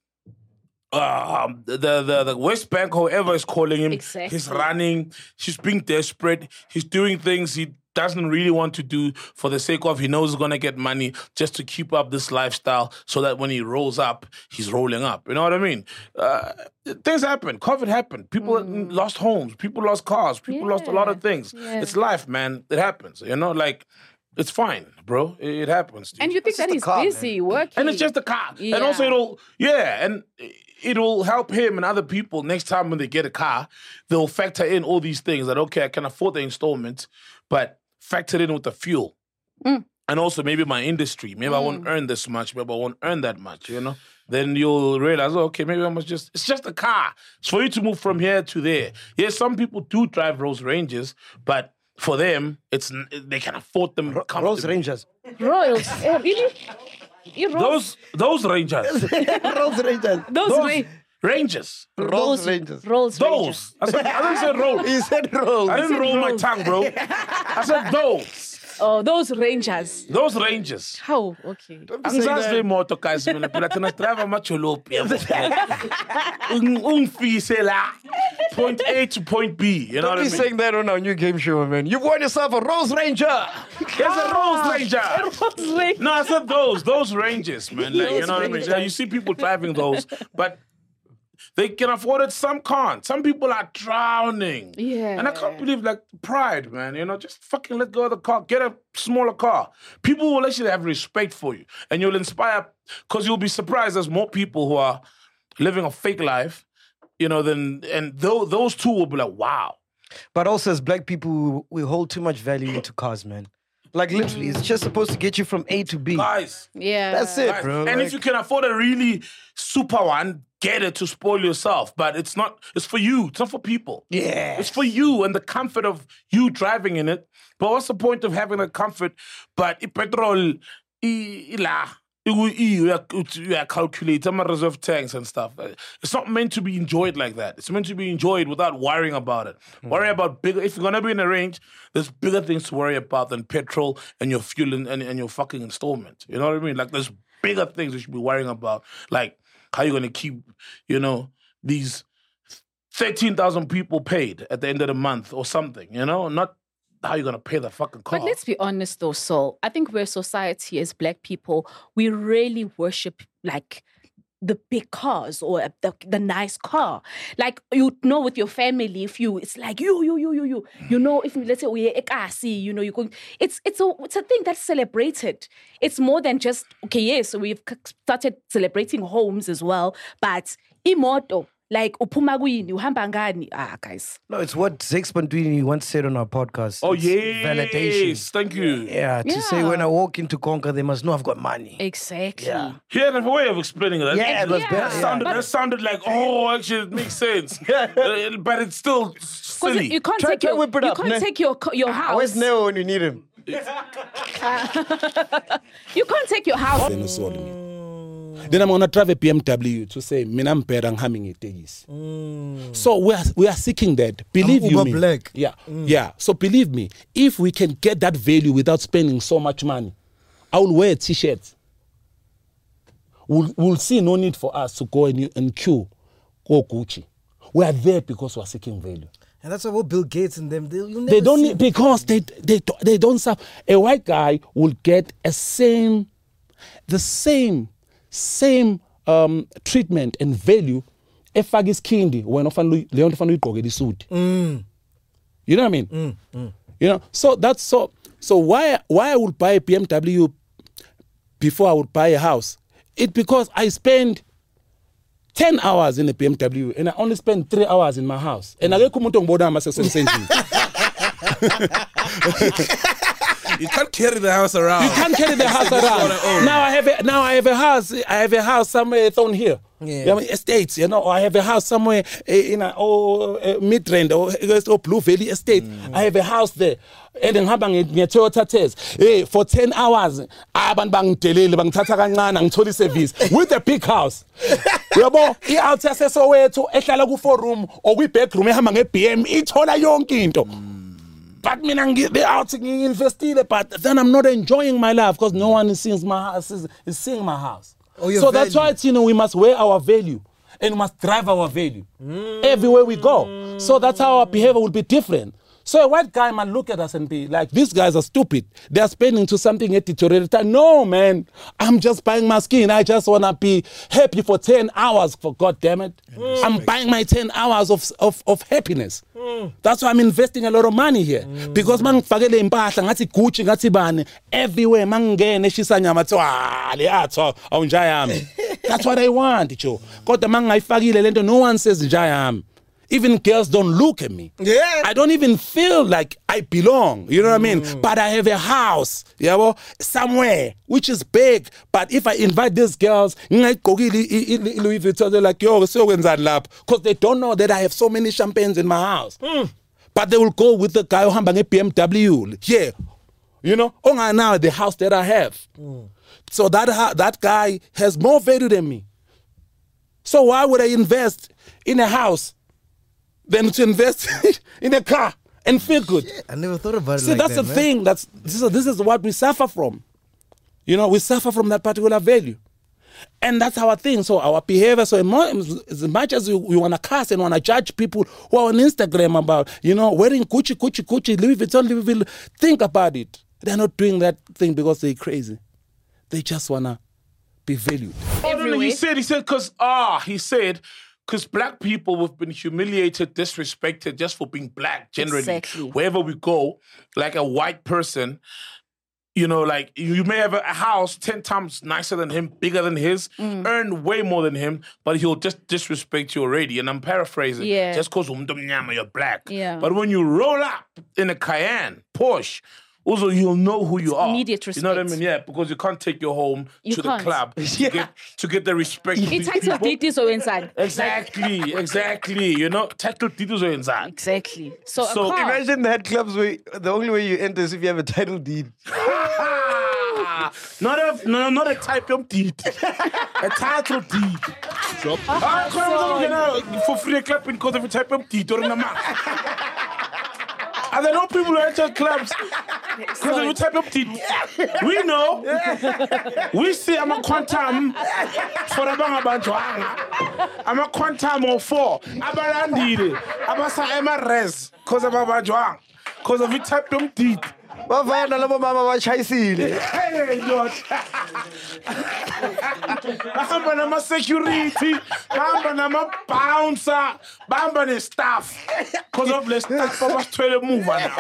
Um, the, the the West Bank, whoever is calling him, Exactly. he's running. He's being desperate. He's doing things he doesn't really want to do for the sake of he knows he's gonna get money just to keep up this lifestyle, so that when he rolls up, he's rolling up. You know what I mean? Uh, things happen. COVID happened. People lost homes. People lost cars. People lost a lot of Mm. Yeah. things. Yeah. It's life, man. It happens. You know, like it's fine, bro. It, it happens. dude. And you think It's just that a he's car, busy working. And it's just a car. Yeah. And also it'll, yeah, and it'll help him and other people next time when they get a car, they'll factor in all these things that, okay, I can afford the installment, but factor it in with the fuel. Mm. And also maybe my industry. Maybe I won't earn this much, maybe I won't earn that much, you know? Then you'll realize, oh, okay, maybe I must just, it's just a car. It's for you to move from here to there. Yes, some people do drive Rolls Ranges, but for them, it's n- they can afford them comfortably. Rose Rangers. Royals. Eh, really? You Rolls? Those, those Rangers. Rose Rangers. Those, Those Ra- Rangers. Rose Rolls Rangers. Rolls Rangers. Those. I, said, I didn't say roll. He said Rose. I didn't roll my rolls. tongue, bro. I said those. Oh, those Rangers. Those Rangers. How? Okay. Angizazi imoto guys mina phela thina drive amajolopi ungifise la point A to point B, you know Don't what I be mean? saying that on our new game show, man. You've won yourself a Rose Ranger. There's a Rose Ranger. No, I said those, those Rangers, man. Like, you know what I mean? Like, you see people driving those, but they can afford it, some can't. Some people are drowning. Yeah. And I can't believe, like, pride, man. You know, just fucking let go of the car. Get a smaller car. People will actually have respect for you. And you'll inspire, because you'll be surprised there's more people who are living a fake life, you know, than, and th- those two will be like, wow. But also, as black people, we hold too much value into cars, man. Like, literally, it's just supposed to get you from A to B. Guys, Yeah. That's it, guys. bro. And Like- if you can afford a really super one, get it to spoil yourself. But it's not, it's for you. It's not for people. Yeah. It's for you and the comfort of you driving in it. But what's the point of having the comfort? But i petrol, i- ila, you are calculate some reserve tanks and stuff. It's not meant to be enjoyed like that. It's meant to be enjoyed without worrying about it. Worry about bigger. If you're gonna be in a range, there's bigger things to worry about than petrol and your fuel and, and, and your fucking installment. You know what I mean? Like there's bigger things you should be worrying about. Like how you gonna keep, you know, these thirteen thousand people paid at the end of the month or something. You know, not how you gonna pay the fucking car. But let's be honest though, Saul. I think we're a society as black people, we really worship like the big cars or the, the nice car. Like, you know, with your family, if you, it's like, you, you, you, you, you, you know, if let's say we ekasi, you know, you go, it's, it's a, it's a thing that's celebrated. It's more than just, okay, yes, we've started celebrating homes as well, but imoto, like, uphuma kuyini, uhamba ngani? Ah, guys. No, it's what Zex Pantwini once said on our podcast. Oh, It's yes. validation. Thank you. Yeah, to Yeah. say when I walk into Conquer, they must know I've got money. Exactly. Yeah. He had a way of explaining that. Yeah, it was Yeah. better. That Yeah. sounded, that sounded like, oh, actually, it makes sense. Uh, but it's still Because silly. you can't Try- take try your, whip it you up, can't ne? take your co- your house. Where's Neo when you need him? You can't take your house. Then usolve me. Then I'm gonna drive a B M W to say, "Mina mpera nghaming itegisi." So we are we are seeking that. Believe I'm you Uber me. Black. Yeah, yeah. So believe me, if we can get that value without spending so much money, I will wear a T-shirt. We'll, we'll see no need for us to go and, and queue, go Gucci. We are there because we are seeking value. And that's why Bill Gates and them, they, you'll They never don't see- need, because they they they don't serve. A white guy will get a same, the same, same um, treatment and value. Efaka iskindi when often Leon often ugqoke isuit. You know what I mean? Mm, mm. You know, so that's so. So why why I would buy a B M W before I would buy a house? It because I spend ten hours in a B M W and I only spend three hours in my house. And I get umuntu ngibona amasesensenjini. You can't carry the house around. You can't carry the house around. Now I have a, now I have a house. I have a house somewhere down here. Yeah. You know, estates, you know, or I have a house somewhere uh, in a oh, uh, Midrand or, or Blue Valley Estate. Mm. I have a house there. And then habang Toyota test. Hey, for ten hours, aban bang telele bang tata kancane ngithola service with a big house. Yabo, I out here Soweto ehlala ku four room or kwi bedroom ehamba nge B M ithola yonke into. But mina ngibe out nginvestile, but then I'm not enjoying my life because no one is seeing my house is, is seeing my house. Oh, your so that's value. why it's, you know, we must weigh our value and we must drive our value everywhere we go. So that's how our behavior will be different. So a white guy might look at us and be like, these guys are stupid. They are spending to something editorial. No, man, I'm just buying my skin. I just want to be happy for ten hours, for God damn it. Mm. I'm buying my ten hours of, of, of happiness. Mm. That's why I'm investing a lot of money here. Mm. Because man ngifakele impahla ngathi Gucci ngathi bani everywhere mangene eshisa nyama tho ah leyatho awunjayami. That's what I want, Joe. Kodwa mangayifakile lento no one says njayami. Even girls don't look at me. Yeah. I don't even feel like I belong. You know what mm. I mean? But I have a house, you know, somewhere, which is big. But if I invite these girls, Louis Vuitton, they're like, yo, so because they don't know that I have so many champagnes in my house. Mm. But they will go with the guy who has a B M W. Yeah. You know, only now the house that I have. Mm. So that, ha- that guy has more value than me. So why would I invest in a house than to invest in a car and feel good? Shit, I never thought about it. See, like that's that, the man. thing. That's this is, this is what we suffer from. You know, we suffer from that particular value. And that's our thing. So our behavior, so as much as we, we want to cast and want to judge people who are on Instagram about, you know, wearing Gucci, Gucci, Gucci, Louis Vuitton, Louis Vuitton, think about it. They're not doing that thing because they're crazy. They just want to be valued. Oh, no, no, he said, he said, because, ah, he said, because black people have been humiliated, disrespected just for being black, generally. Exactly. Wherever we go, like a white person, you know, like you may have a house ten times nicer than him, bigger than his, mm. earn way more than him, but he'll just disrespect you already. And I'm paraphrasing. Yeah. Just because you're black. Yeah. But when you roll up in a Cayenne, Porsche, also you'll know who you are. Immediate You know what I respect. mean? Yeah, because you can't take your home You to can't. the club to, get, to get the respect. of these Title people. deed is so inside. Exactly, exactly. You know, title deeds are inside. Exactly. So, So a car. Imagine that clubs where the only way you enter is if you have a title deed. Not a no, not a type of deed, a title deed. Ah, come on, you know, for free clapping because of a type of deed or in the mouth. And I know people who enter clubs because of a type of deed. We know. We see I'm a quantum for a bang about I'm a quantum or four. Abalandide. Abasa Emma res because of a because of a type of deed. Bafana labo mama bachayisile. Hey, Lord. Bahamba nama-security, bahamba nama-bouncer, bahamba ne-staff. Because of the staff, babasithwele emuva now.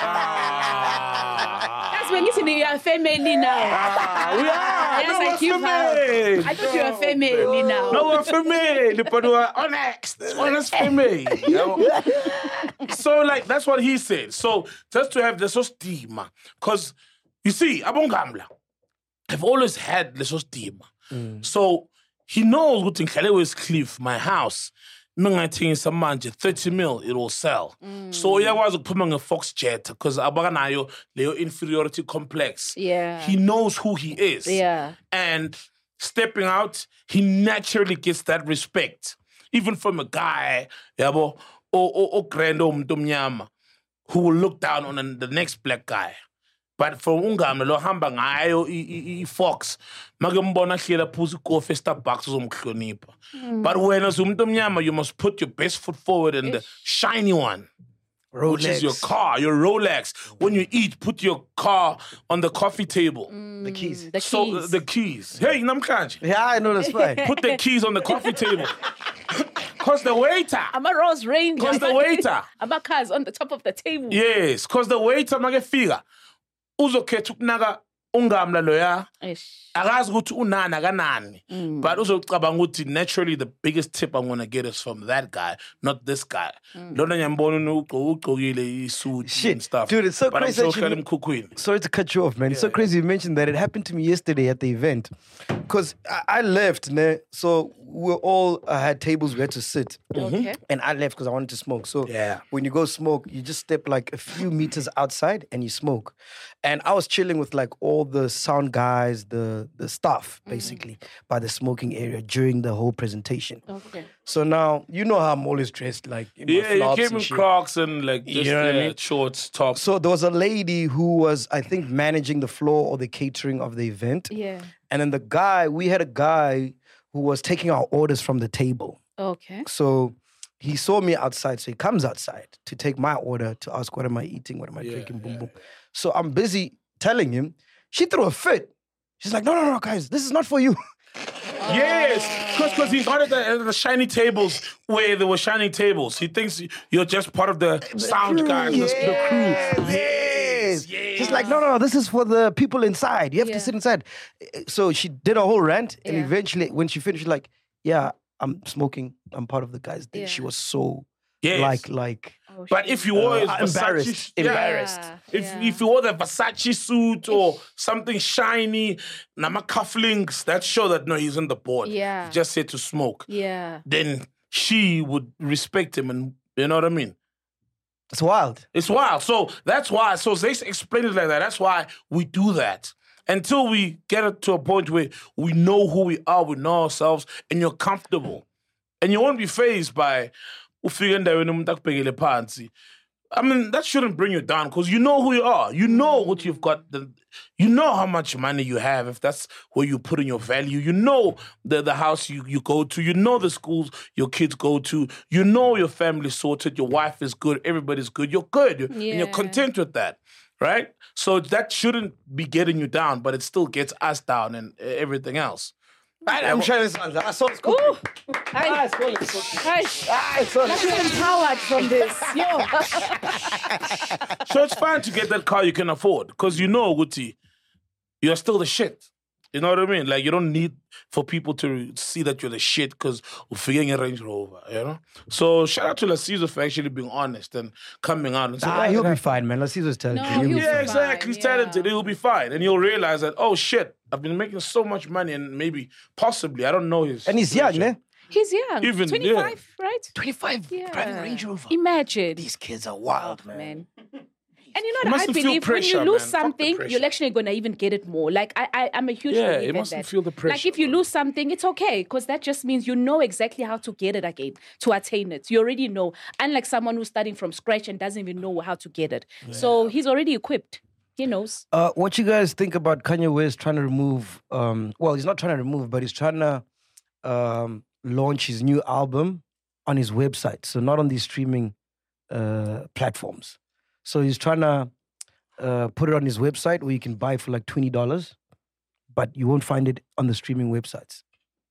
That's when you say you're a family now. Ah, we are. Yes, No, I we're keep family. her. I thought you were a family now. No, we're family, but we're honest. Honest family. You know? So, like, that's what he said. So, just to have this stigma. Because, you see, Abongamla, I've always had this stigma. Mm. So, he knows what in Kalewe's Cliff, my house, mingathengisa samanje thirty mil, it will sell. So, uyakwazi ukuphuma nge-Fox jet because abakanayo leyo inferiority complex. Yeah. He knows who he is. Yeah. And stepping out, he naturally gets that respect. Even from a guy, yabo, or or grando mnyama, who will look down on the next black guy. But from ungam lo hamba ngayo i Fox, magembona hlela phuzu coffee Starbucks uzomhlonipha. But when as umuntu omnyama, you must put your best foot forward and the shiny one. Rolex. Which is your car, your Rolex. When you eat, put your car on the coffee table. The keys. The So keys. uh, the keys. Hey, namkanje. Yeah, I know that's fine. Put the keys on the coffee table. Cause the waiter. I'm a Rose Ranger. Cause the waiter. I'm a cars on the top of the table. Yes, cause the waiter makefika. Uzokhetha ukunaga ungamla loya. Ish. Akazi ukuthi unana kanani. Mm. But uzocabanga ukuthi naturally the biggest tip I'm gonna get is from that guy, not this guy. Lona nyambona ugqokile isuit and Shit, stuff. dude, it's so but crazy I'm that still you- him Kukwini. Sorry to cut you off, man. It's so crazy you mentioned that. It happened to me yesterday at the event. Because I, I left, ne? So we all uh, had tables we had to sit. Okay. And I left because I wanted to smoke. So Yeah. when you go smoke, you just step like a few meters outside and you smoke. And I was chilling with like all the sound guys, the the staff, basically, by the smoking area during the whole presentation. Okay. So now, you know how I'm always dressed, like in my Yeah, you flops came and in shit. Crocs and like just You know what I yeah, mean? shorts, tops. So there was a lady who was, I think, managing the floor or the catering of the event. Yeah. And then the guy, we had a guy who was taking our orders from the table. Okay. So he saw me outside. So he comes outside to take my order to ask, what am I eating? What am I drinking? Boom, boom. So I'm busy telling him. She threw a fit. She's like, no, no, no, guys, this is not for you. Yes, because he got at the, at the shiny tables where there were shiny tables. He thinks you're just part of the, sound crew, guys, the- the crew. Yes. She's like, no, no, no, this is for the people inside. You have Yeah. to sit inside. So she did a whole rant. And Yeah. eventually, when she finished, she's like, yeah, I'm smoking. I'm part of the guys. thing. Yeah. She was so, Yes. like, like, Oh, But shit. if you wore Uh, a Versace, embarrassed. yeah. Embarrassed. Yeah, If yeah. if you wore the Versace suit or something shiny, nama cufflinks, that show that no, he's on the board. Yeah. He just said to smoke. Yeah. Then she would respect him, and you know what I mean. it's wild. It's wild. So that's why. So they explain it like that. That's why we do that. Until we get it to a point where we know who we are, we know ourselves, and you're comfortable. And you won't be fazed by ufike endaweni umuntu akubhekele phansi. I mean, that shouldn't bring you down because you know who you are. You know what you've got. The, you know how much money you have if that's where you put in your value. You know the, the house you, you go to. You know the schools your kids go to. You know your family's sorted. Your wife is good. Everybody's good. You're good. And you're Yeah. content with that, right? So that shouldn't be getting you down, but it still gets us down and uh, everything else. I'm trying to I saw it's cool. Ooh. Hi. Hi. I saw I feel empowered from this. Yo. So it's fine to get that car you can afford because you know, Guti, you're still the shit. You know what I mean? Like, you don't need for people to see that you're the shit because we're forgetting a Range Rover, you know? So shout out to Lasizo for actually being honest and coming out and saying, Ah, he'll be fine, man. Let's see what's telling No, you. he'll be yeah, fine. exactly. He's yeah. talented. He'll be fine. And you'll realize that, oh, shit, I've been making so much money and maybe, possibly, I don't know his And he's young, situation. ne? He's young. Even- twenty-five, right? twenty-five, Yeah. driving a Range Rover. Imagine. These kids are wild, man. Man. And you know You what I mustn't feel believe pressure, when you lose man. Fuck the something, pressure. you're actually gonna even get it more. Like I, I I'm a huge Yeah, believer you in mustn't that. feel the Like pressure, if you lose something, it's okay because that just means you know exactly how to get it again, to attain it. You already know. Unlike someone who's starting from scratch and doesn't even know how to get it. So he's already equipped. He knows. Uh, what you guys think about Kanye West trying to remove? Um, well, he's not trying to remove, but he's trying to um, launch his new album on his website, so not on these streaming uh, platforms. So he's trying to uh, put it on his website where you can buy it for like twenty dollars, but you won't find it on the streaming websites.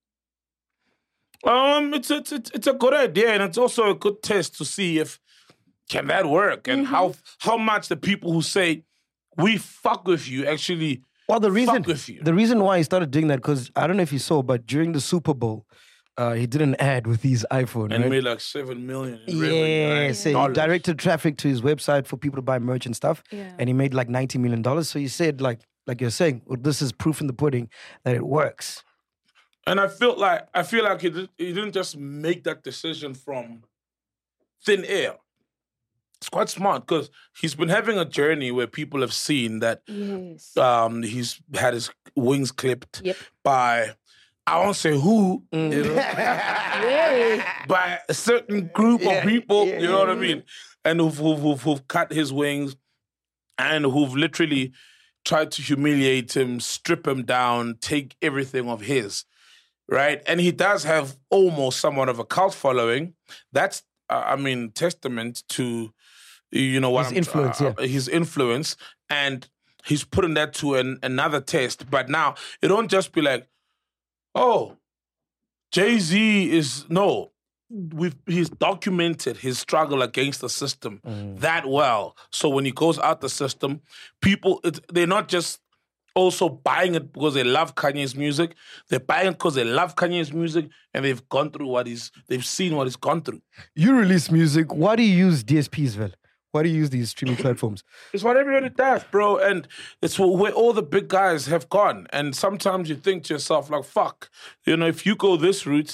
Um, it's it's it's it's a good idea, and it's also a good test to see if can that work, and Mm-hmm. how how much the people who say we fuck with you actually Well, the reason fuck with you. the reason why he started doing that, because I don't know if you saw, but during the Super Bowl, uh, he did an ad with his iPhone, And right? made like seven million. In revenue, Yeah, right? so he Dollars. directed traffic to his website for people to buy merch and stuff, Yeah. and he made like ninety million dollars. So he said, like, like you're saying, well, this is proof in the pudding that it works. And I feel like I feel like he, did, he didn't just make that decision from thin air. It's quite smart because he's been having a journey where people have seen that Yes. um, he's had his wings clipped Yep. by, I won't say who, Mm. you know, Yeah. by a certain group Yeah, of people, yeah, you know what I mean? And who've, who've, who've, who've cut his wings and who've literally tried to humiliate him, strip him down, take everything of his, right? And he does have almost somewhat of a cult following. That's, uh, I mean, testament to, you know, what His I'm- influence, uh, his influence. And he's putting that to an, another test. But now, it don't just be like, oh, Jay-Z is, no. We've, he's documented his struggle against the system that well. So when he goes out the system, people, it, they're not just also buying it because they love Kanye's music. They're buying it because they love Kanye's music and they've gone through what he's, they've seen what he's gone through. You release music. Why do you use D S Ps, Vel? Why do you use these streaming platforms? It's what everybody does, bro. And it's where all the big guys have gone. And sometimes you think to yourself, like, fuck, you know, if you go this route,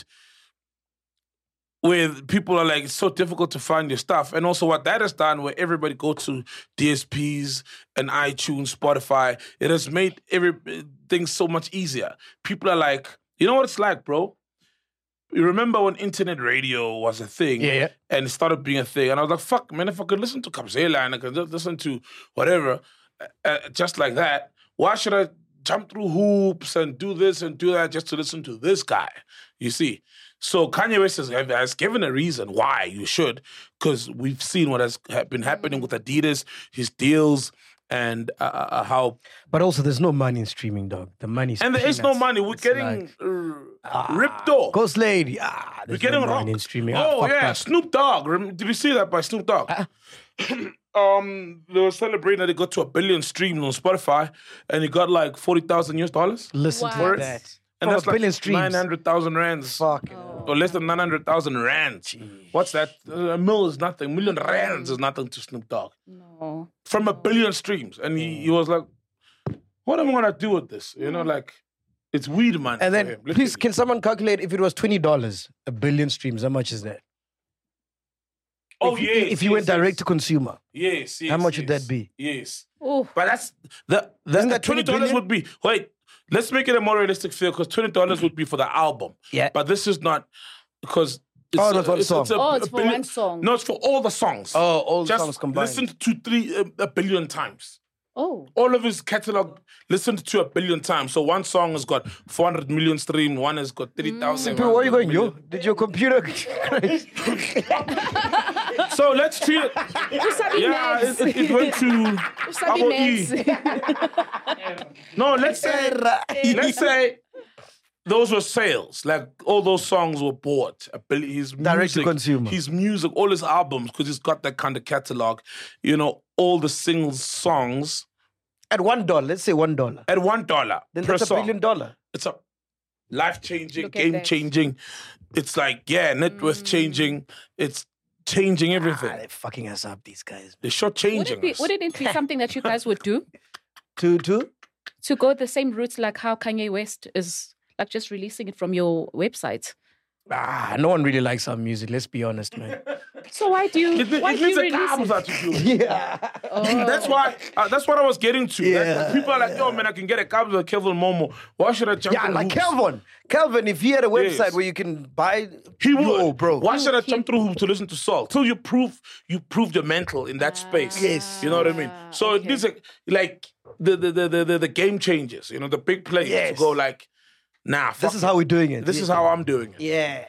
where people are like, it's so difficult to find your stuff. And also what that has done, where everybody go to D S Ps and iTunes, Spotify, it has made everything so much easier. People are like, you know what it's like, bro? You remember when internet radio was a thing Yeah, yeah. and it started being a thing. And I was like, fuck, man, if I could listen to Kapsela and I could just listen to whatever, uh, just like that, why should I jump through hoops and do this and do that just to listen to this guy? You see? So Kanye West has, has given a reason why you should, because we've seen what has ha- been happening with Adidas, his deals, and uh, uh, how... But also, there's no money in streaming, dog. The money's And there is no peanuts. money. We're It's getting like, uh, ripped off. Ghost Lady. Ah, We're there's getting no rocked. money in streaming. Ah, Oh, fuck yeah, that. Snoop Dogg. Rem- Did you see that by Snoop Dogg? um, they were celebrating that he got to a billion streams on Spotify, and he got like forty thousand U S dollars. Listen Wow. to that. And From that's a billion like streams. nine hundred thousand rands. Fuck. Or less than nine hundred thousand rands. What's that? Uh, A mil is nothing. A million rands is nothing to Snoop Dogg. No. From a billion streams. And he, he was like, what am I going to do with this? You know, like, it's weed money. And for then, him, please, literally. can someone calculate if it was twenty dollars, a billion streams, how much is that? Oh, if, you- yes. If you yes, went yes. direct to consumer, Yes, yes. how much would yes, that be? Yes. Oh. But that's the, the Isn't that twenty twenty dollars billion? would be wait. Let's make it a more realistic figure because twenty dollars would be for the album. Yeah. But this is not because. It's Oh, that's one song. Oh, it's for one song. No, it's for all the songs. Oh, all the Just songs combined. listen to three uh, a billion times. Oh. All of his catalog listened to a billion times. So one song has got four hundred million streams. One has got three thousand. Bro, where are you going, yo? Did your computer... So let's treat it. Usabi Yeah, Neds. it, it, it went to Usabi Abo E. Neds. No, let's say let's say those were sales. Like all those songs were bought. A bill- His Direct to music, consumer. His music, all his albums, because he's got that kind of catalog. You know, all the singles songs At one dollar, let's say one dollar. at one dollar Then per that's a song. billion dollar. It's a life changing, Look at game that. changing. It's like yeah, net worth changing. It's changing everything. Ah, they're fucking us up, these guys. They're short Would changing it, be, us. would it be something that you guys would do? To, to? To go the same route like how Kanye West is like just releasing it from your website? Ah, no one really likes our music, let's be honest, man. So why do you It, it why do means you it release comes it? that you do it. Yeah. That's why. Uh, that's what I was getting to. Like, Yeah, people are like, "Yo, man, I can get a cab with Kelvin Momo. Why should I jump?" Yeah, through like hoops?" Kelvin. Kelvin, if he had a website Yes. where you can buy... He would, Yo, bro. Why should I jump through hoops to listen to Saul? Till you prove you proved your mental in that space. Yes. You know what I mean. So okay. these are like the the, the the the the game changers. You know, the big players Yes. to go like, nah. This fuck is it. how we're doing it. This is how I'm doing it. Yeah.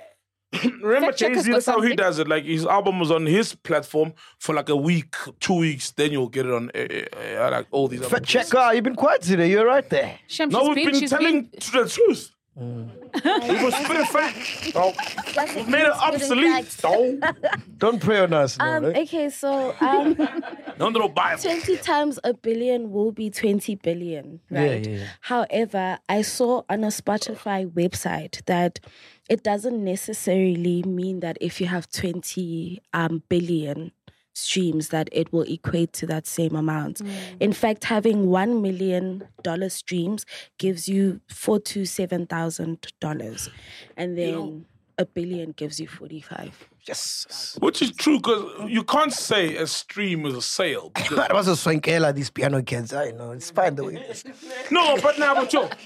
Remember Fact check has Jay-Z, got that's how he something. does it. Like his album was on his platform for like a week, two weeks, then you'll get it on uh, uh, uh, like all these other Fat places. checker, you've been quiet today. You're right there. Shem, No, she's we've been, been she's telling been, t- the truth. We was spitting fact. Oh, we've made it obsolete. Oh, Don't pray on us. Um, no, right? okay, so um, don't know Bible. twenty times a billion will be twenty billion, right? Yeah, yeah, yeah. However, I saw on a Spotify website that it doesn't necessarily mean that if you have twenty um, billion streams that it will equate to that same amount. In fact, having one million dollar streams gives you four to seven thousand dollars, and then a billion gives you forty-five. Yes. Which is true because you can't say a stream is a sale. because- That was a swankela, these piano kids. I know. It's fine the way it is. no, but now, but yo,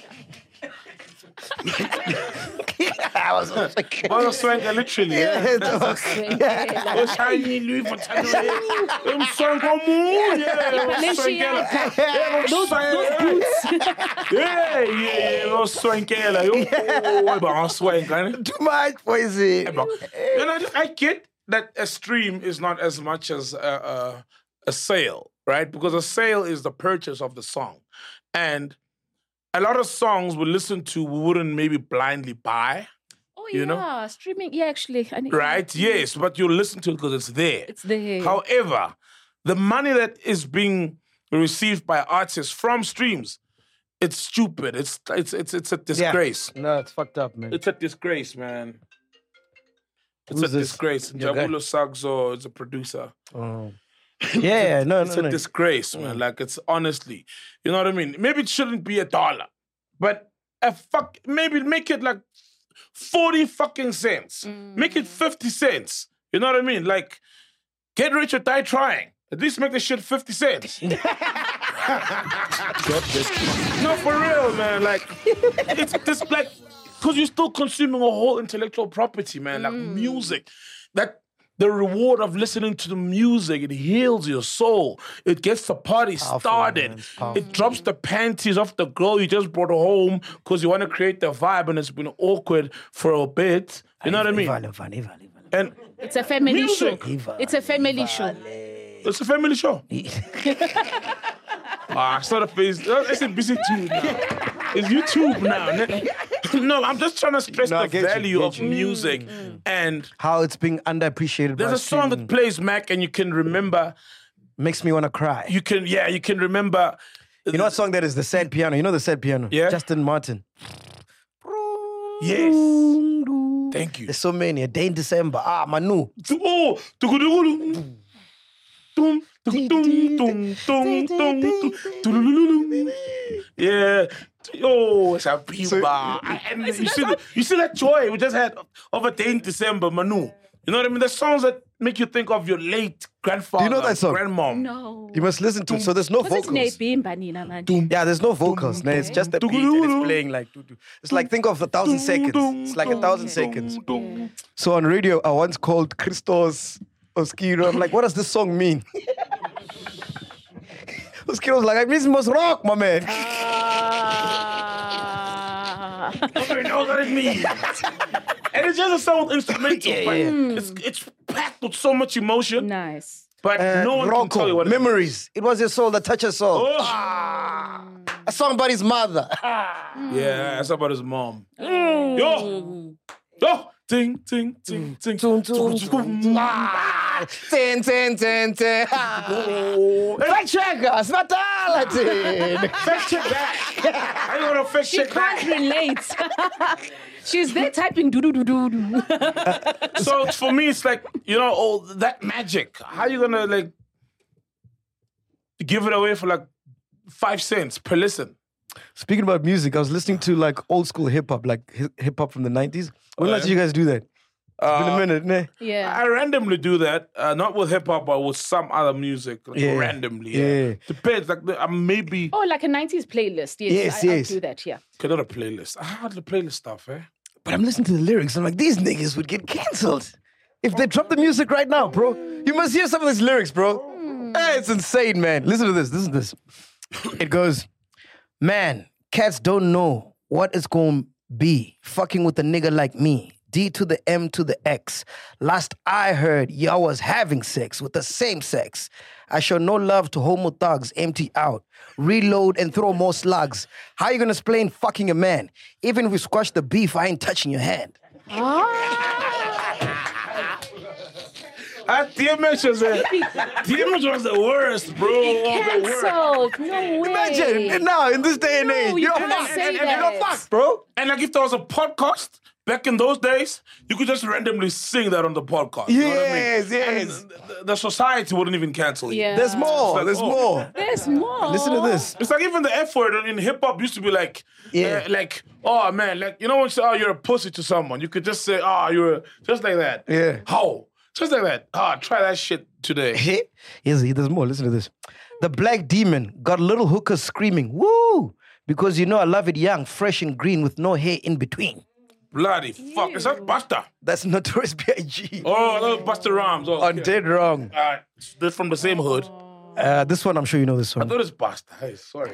I was a swankela. what a swanker, literally. Yeah. Yeah. Oh, shiny Louis Vuitton. I'm swanker more. Yeah, Balenciaga. Yeah, Those, those boots. yeah, yeah, no swankela. Yo, but I'm swanker. Too much, poison. You know, I get that a stream is not as much as a, a, a sale, right? Because a sale is the purchase of the song. And a lot of songs we listen to, we wouldn't maybe blindly buy, Oh, You yeah. know? Streaming. Yeah, actually. I need, right? Yes, but you listen to it because it's there. It's there. However, the money that is being received by artists from streams, it's stupid. It's it's it's it's a disgrace. No, it's fucked up, man. It's a disgrace, man. It's Who's a this? disgrace. Your guy? Jabulo Sagzo is a producer. Oh. Yeah, no, It's no, a no. disgrace, man. Like, it's honestly, you know what I mean? Maybe it shouldn't be a dollar, but a fuck, maybe make it like forty fucking cents. Make it fifty cents. You know what I mean? Like, get rich or die trying. At least make the shit fifty cents. No, for real, man. Like, it's this, like, because you're still consuming a whole intellectual property, man. Like, music. That. The reward of listening to the music, it heals your soul. It gets the party started. It drops the panties off the girl you just brought home because you want to create the vibe and it's been awkward for a bit. You know what I mean? And It's a family Music. show. It's a family show. it's a family show. Ah, it's not a face. It's a busy tube now. It's YouTube now. No, I'm just trying to stress No, I the get you, value get of you. music and how it's being underappreciated. there's by a song that streaming. plays Mac and you can remember. Makes me want to cry. You can, yeah, you can remember. You know what song that is? The sad piano. You know the sad piano? Yeah. Justin Martin. Yes. Thank you. There's so many. A day in December. Ah, Manu. Oh, tugudugudu. Dum, dum, dum, dum, dum, dum, dum, tulululum. Yeah. Oh, it's a biba. And you see, the- you see that joy we just had of a day in December, Manu. You know what I mean? The songs that make you think of your late grandfather, Do you know that song? grandmom. No. You must listen to it. So there's no Because it's vocals. Nebimba Nina, man. Yeah, there's no vocals. No, it's just the beat and it's playing like doo-doo. It's like think of a thousand seconds. It's like a thousand seconds. So on radio, I once called Christos Oskiro. I'm like, what does this song mean? Oskiro was like, I mean, it must rock, my man. Nobody knows what it means. And it's just a song instrumental. Yeah, but yeah. It's, it's packed with so much emotion. Nice. But Uh, no one can tell you Rocco, what it Memories. It was your soul that touched your soul. Oh. Ah, a song about his mother. Yeah, that's about his mom. Yo! Yo! Ting, ting, ting, ting. Tum, tum, tum. Ah, ten, ten, ten, ten. Ah. Fact checkers, fatality. Fact check that. I don't want to fact She check can't that. relate. She's there typing doo doo doo doo doo. So for me, it's like, you know, oh, that magic. How you gonna like give it away for like five cents per listen? Speaking about music, I was listening to like old school hip hop, like hip hop from the nineties. When Oh, last yeah? did you guys do that? It's been a Uh, minute, ne? Yeah. I randomly do that, uh, not with hip hop, but with some other music, like Yeah. randomly. Yeah. Yeah. Depends. Like the- uh, maybe Oh, like a nineties playlist. Yes, Yes, I, yes. I do that, yeah. could a playlist. I had the playlist stuff, eh? But I'm listening to the lyrics. I'm like, these niggas would get cancelled if they drop the music right now, bro. You must hear some of these lyrics, bro. Hey, it's insane, man. Listen to this. Listen to this. It goes, man, cats don't know what it's gonna be fucking with a nigga like me. D to the M to the X. Last I heard, y'all was having sex with the same sex. I show no love to homo thugs, empty out, reload and throw more slugs. How you gonna explain fucking a man? Even if we squash the beef, I ain't touching your hand. Ah, D M X was the, D M X was the worst, bro. The worst. Cancelled. No way. Imagine now in this day and No, age, you you're can't fucked. say And- and that. You're fucked, bro. And like if there was a podcast back in those days, you could just randomly sing that on the podcast. You know what I mean? Yes, yes. And the, the society wouldn't even cancel you. Yeah. There's more. like, There's oh. more. There's more. Listen to this. It's like even the F word in hip hop used to be like, Yeah. uh, like, oh man, like you know when you say, oh, you're a pussy to someone, you could just say, oh, you're a, just like that. Yeah. How? Just like that. Ah, try that shit today. Hey, here's, there's more. Listen to this. The black demon got little hookers screaming, woo, because you know I love it young, fresh and green with no hair in between. Bloody fuck. Is that Buster? That's Notorious B I G. Oh, that was Buster Rhymes. Oh, On okay. Dead Wrong. Uh, they're from the same hood. Uh, this one, I'm sure you know this I one. thought it's Buster. Hey, sorry.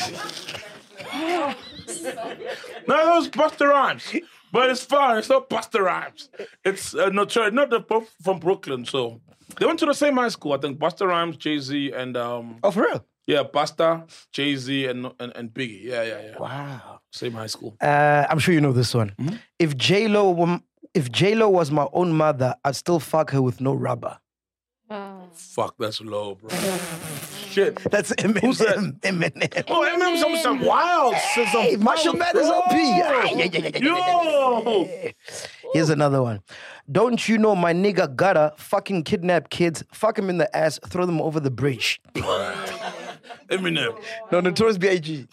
No, that was Buster Rhymes. But it's fine. It's not Buster Rhymes. It's uh, not not the both from Brooklyn. So they went to the same high school. I think Buster Rhymes, Jay Z, and um. Oh, for real? Yeah, Buster, Jay Z, and, and and Biggie. Yeah, yeah, yeah. Wow. Same high school. Uh, I'm sure you know this one. Mm-hmm. If J Lo, were- if J Lo was my own mother, I'd still fuck her with no rubber. Fuck, that's low, bro. Shit. That's Eminem. Who's that? Eminem. Oh, Eminem's some some wild. Some, some Hey, Marshall Mathers O P. Ah, yeah, yeah, yeah, yeah, Yo. Here's another one. Don't you know my nigga gotta fucking kidnap kids, fuck them in the ass, throw them over the bridge? Eminem. No, Notorious B I G.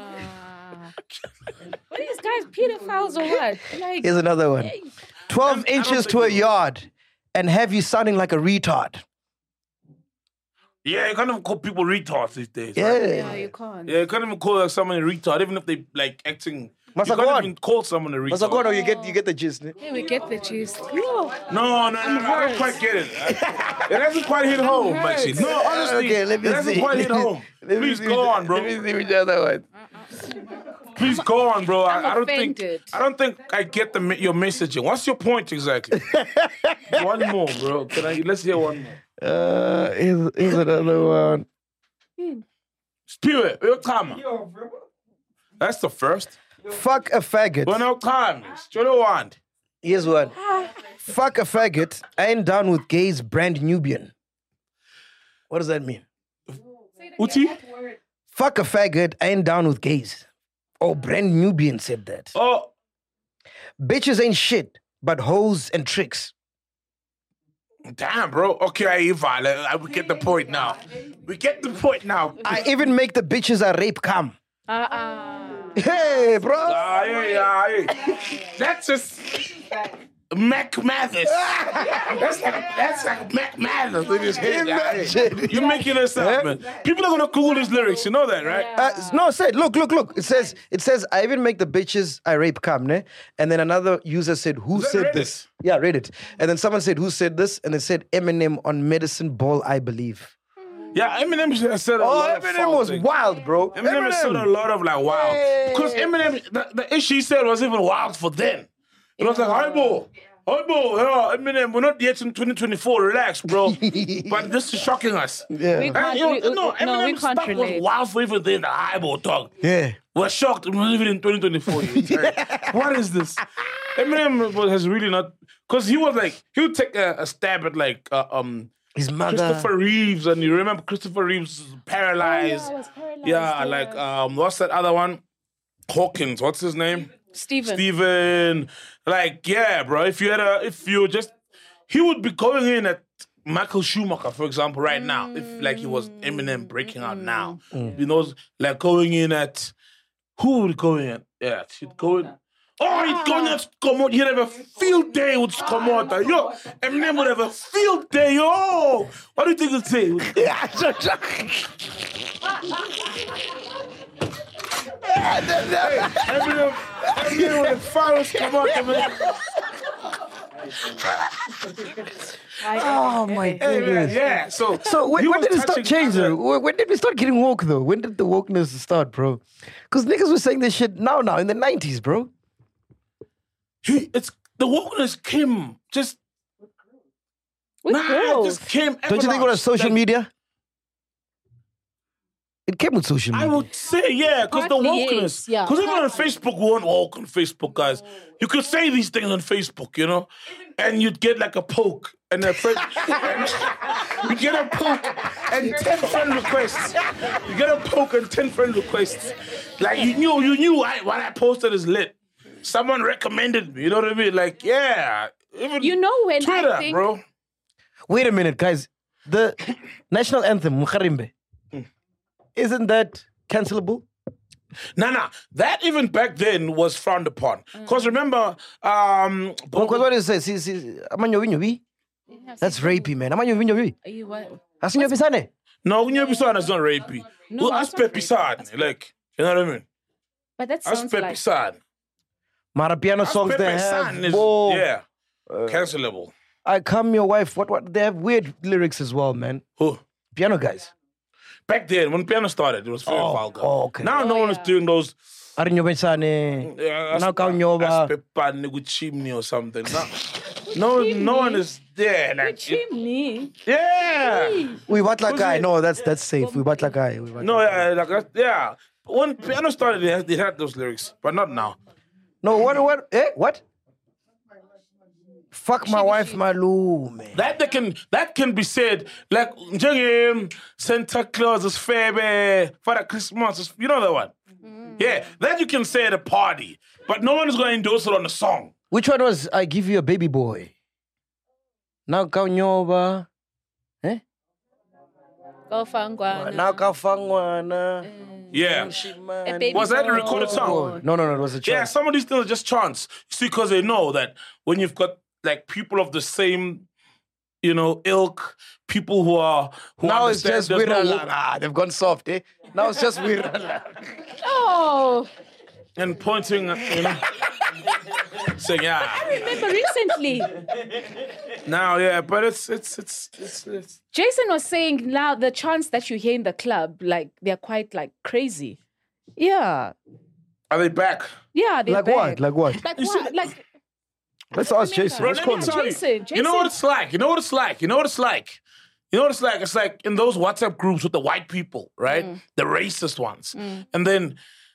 What are these guys, pedophiles or what? Like, Here's another one. twelve I don't inches think to a you- yard and have you sounding like a retard. Yeah, you can't even call people retards these days. Yeah. Right? yeah, you can't. Yeah, you can't even call someone a retard, even if they like acting. Must you have can't gone. even call someone a retard. What's up, you get you get the gist. Ne? Hey, we get the gist. Yo. No, no, no, no, I don't quite get it. It hasn't quite hit home, Maxie. No, honestly, Okay, let me it hasn't see. quite hit Let me- home. let me Please see go which- on, bro. Let me see which other one. Please go on, bro. I, I'm I don't think offended. I don't think I get the me- your messaging. What's your point exactly? One more, bro. Can I? Let's hear one more. Uh, here's, here's another one. Spew it. Real time. That's the first. Fuck a faggot. Well, no time. Still one. Here's one. Fuck a faggot. I ain't down with gays, brand Nubian. What does that mean? Uti? Fuck a faggot. I ain't down with gays. Oh, brand Nubian said that. Oh, Bitches ain't shit, but hoes and tricks. damn, bro. Okay, Eva. I, we get the point now. We get the point now. I even make the bitches I rape come. Uh-uh. Hey, bro. Ah, yeah, yeah, yeah. That's just Mac Mathers. That's like that's like Mac Mathers in his head. Imagine. You're making this up, man. People are gonna Google his lyrics. You know that, right? Uh, no, say look, look, look. It says, it says, I even make the bitches I rape come, ne? And then another user said, who that said Reddit? this? Yeah, read it. And then someone said, who said this? And they said Eminem on Medicine Ball, I believe. Yeah, Eminem has said a Oh, lot of Eminem foul was things. wild, bro. Eminem, has said a lot of like wow. Because Eminem, the, the issue he said was even wild for then. It was like, hi, bro. Hi, bro. Yeah, Eminem, we're not yet in twenty twenty-four. Relax, bro. But this is shocking us. Yeah. We And, can't, you know, we, no, no, Eminem's we can't stuff relate. was wild for even then, the highball dog. Yeah. We're shocked. We're not even in twenty twenty-four. yet. What is this? Eminem was- has really not... Because he was like... He would take a, a stab at like... Uh, um. His mother. Christopher Reeves, and you remember Christopher Reeves was paralyzed. Oh, yeah, I was paralyzed, Yeah, yeah. like um, what's that other one? Hawkins. What's his name? Steven. Steven. Like, yeah, bro. If you had a, if you just, he would be going in at Michael Schumacher, for example, right now. If like he was Eminem breaking out now, you know, like going in at who would go in at? Yeah, he'd go in. Oh, he'd go in at Scamota. He'd have a field day with Scamota. Yo, Eminem would have a field day. Yo, what do you think he'd say? Eminem, Eminem would have found Scamota, man. Oh my Yeah, goodness. yeah. So, So when, he when was did it start touching changing? other- When when did we start getting woke though? When did the wokeness start, bro? Because niggas were saying this shit now, now in the nineties, bro. He, it's the wokeness came just. With nah, growth. it just came. Don't you think it was avalanche. social Like, media? It came with social I media. would say, yeah, because the Partly, wokeness. yes, yeah. Because even on Facebook, we weren't woke on Facebook, guys. You could say these things on Facebook, you know, and you'd get like a poke and a friend. You get a poke and ten friend requests. You get a poke and ten friend requests. Like you knew, you knew I, what I posted is lit. Someone recommended me. You know what I mean? Like, yeah. Even You know when Twitter, I think bro. Wait a minute, guys. The national anthem, Mukharimbe, isn't that cancelable? Nah, nah. That even back then was frowned upon. Because remember, um, Because what is it? Si, si, amanyo vinyo That's rapey, man. Amanyo vinyo vi. you what? Asinyo pisane. no, Unyo Pisana is not rapey. No, well, it's Aspe not Pisane, like, you know what I mean? But that sounds Aspe like Pisane. Mara piano songs Aspe they have. Pisane is, whoa, yeah, cancelable. I come your wife. What? What? They have weird lyrics as well, man. Who? Piano guys. Back then, when piano started, it was very Oh, vulgar. oh, okay. Now no Oh, one is yeah. doing those. Arinyo pisane. Uh, Now count nyoba. Aspepa Niguchimni or something. No, no, no one is there. Like, it- chimney. yeah. We what like Who's guy? it? No, that's that's safe. We what like guy. We what No, like yeah, like, that- yeah. When piano started, they had, they had those lyrics, but not now. No, what? What? Eh? What? Fuck my wife, my loo, man. That they can that can be said like njenge Santa Claus is fair, Father Christmas is, you know that one. Yeah, that you can say at a party, but no one is going to endorse it on a song. Which one was I give you a baby boy? Now kaunyoba. Eh? Go fangwana. Now kafangwana. Yeah, A baby was that a boy. recorded song? No, no, no. It was a Yeah, chance. some of these things are just chance. See, because they know that when you've got like people of the same, you know, ilk, people who are who Now it's understand just there's no Wirala. woke- Ah, they've gone soft, eh? Now it's just Wirala. Oh, and pointing, you know, saying yeah. remember recently, Now, yeah, but it's it's it's it's. it's Jason was saying now the chants that you hear in the club, like they're quite like crazy. Yeah, Are they back? yeah, they're Like back. what? Like what? Like You what? see- Like Let's ask Jason. Bro, Let's let call me him. tell you. Jason, You know what Jason. it's like. You know what it's like. You know what it's like. You know what it's like. It's like in those WhatsApp groups with the white people, right? Mm. The racist ones, and then,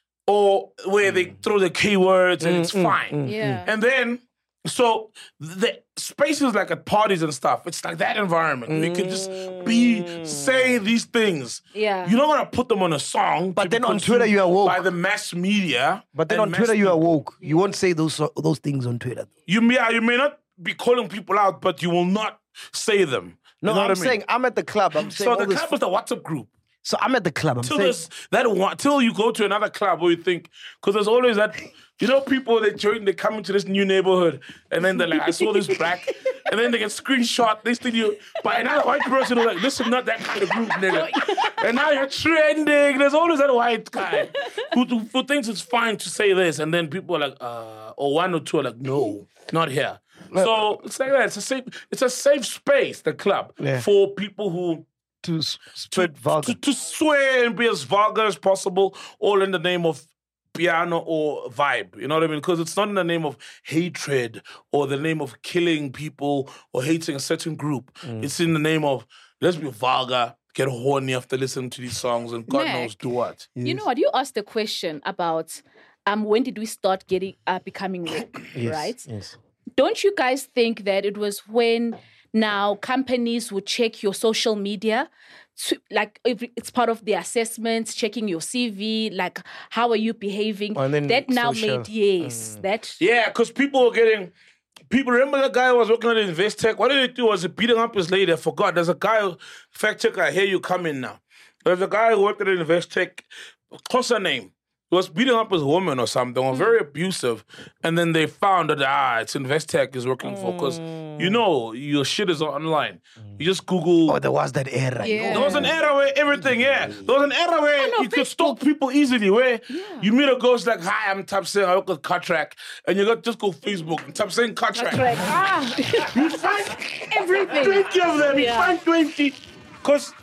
or where they throw the keywords and it's fine. Yeah. And then, so the spaces like at parties and stuff, it's like that environment. where You can just be say these things. Yeah. You're not gonna put them on a song. But to then be on Twitter, consumed you are woke. by the mass media. But then and on mass Twitter, you are people. woke. You won't say those those things on Twitter. You may, you may not be calling people out, but you will not say them. No, you know I'm what I mean? saying I'm at the club. I'm saying So all the this club is the WhatsApp group. So I'm at the club. I'm Till saying this, that one, till you go to another club where you think, because there's always that, you know, people they join, they come into this new neighborhood, and then they're like, I saw this black, and then they get screenshot this video by another white person who's like, this is not that kind of group, nigga. And now you're trending. There's always that white guy who, who, who thinks it's fine to say this, and then people are like, uh, or one or two are like, no, not here. So it's like that. It's a safe, it's a safe space, the club, Yeah. for people who to s- spit vulgar. to, to swear and be as vulgar as possible, all in the name of piano or vibe. You know what I mean? Because it's not in the name of hatred or the name of killing people or hating a certain group. It's in the name of let's be vulgar, get horny after listening to these songs, and God Mac. knows do what. You know what? You asked the question about um when did we start getting uh, becoming woke, Yes, right? Yes. Don't you guys think that it was when now companies would check your social media, to, like if it's part of the assessments, checking your C V, like how are you behaving? Oh, and then that now social. made yes, that Yeah, because people were getting. People remember the guy who was working at Investec. What did he do? Was he beating up his lady? I forgot. There's a guy, fact checker. I hear you coming now. There's a guy who worked at Investec. What's her name? He was beating up his woman or something, or very abusive. And then they found that, ah, it's Investec is working for, because you know, your shit is online. You just Google. Oh, there was that era. Yeah. There was an era where everything, yeah. There was an era where know, you could stalk people easily, where you meet a ghost like, hi, I'm Tapsing, I work at Cartrack. And you got just go Facebook and Tapsing Cartrack. like ah You find everything. twenty of them, you Yeah. find twenty. Because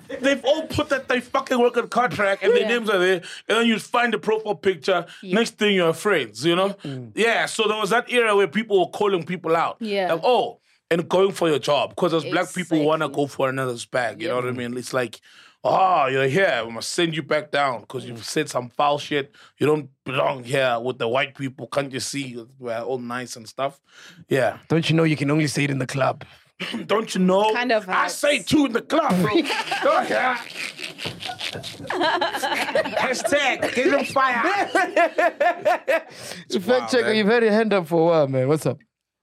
they've all put that they fucking work on contract and their Yeah. names are there, and then you find the profile picture. Next thing you're friends, you know? Yeah. So there was that era where people were calling people out. Yeah. Like, oh, and going for your job because as black people want to Exactly. go for another's bag. You know what I mean? It's like, oh, you're here. We must send you back down because you've said some foul shit. You don't belong here with the white people. Can't you see? We're all nice and stuff. Yeah. Don't you know you can only say it in the club? Don't you know? Kind of I vibes. say two in the club, bro. Go here. Hashtag get him fire. Fact checker, you've had your hand up for a while, man. What's up?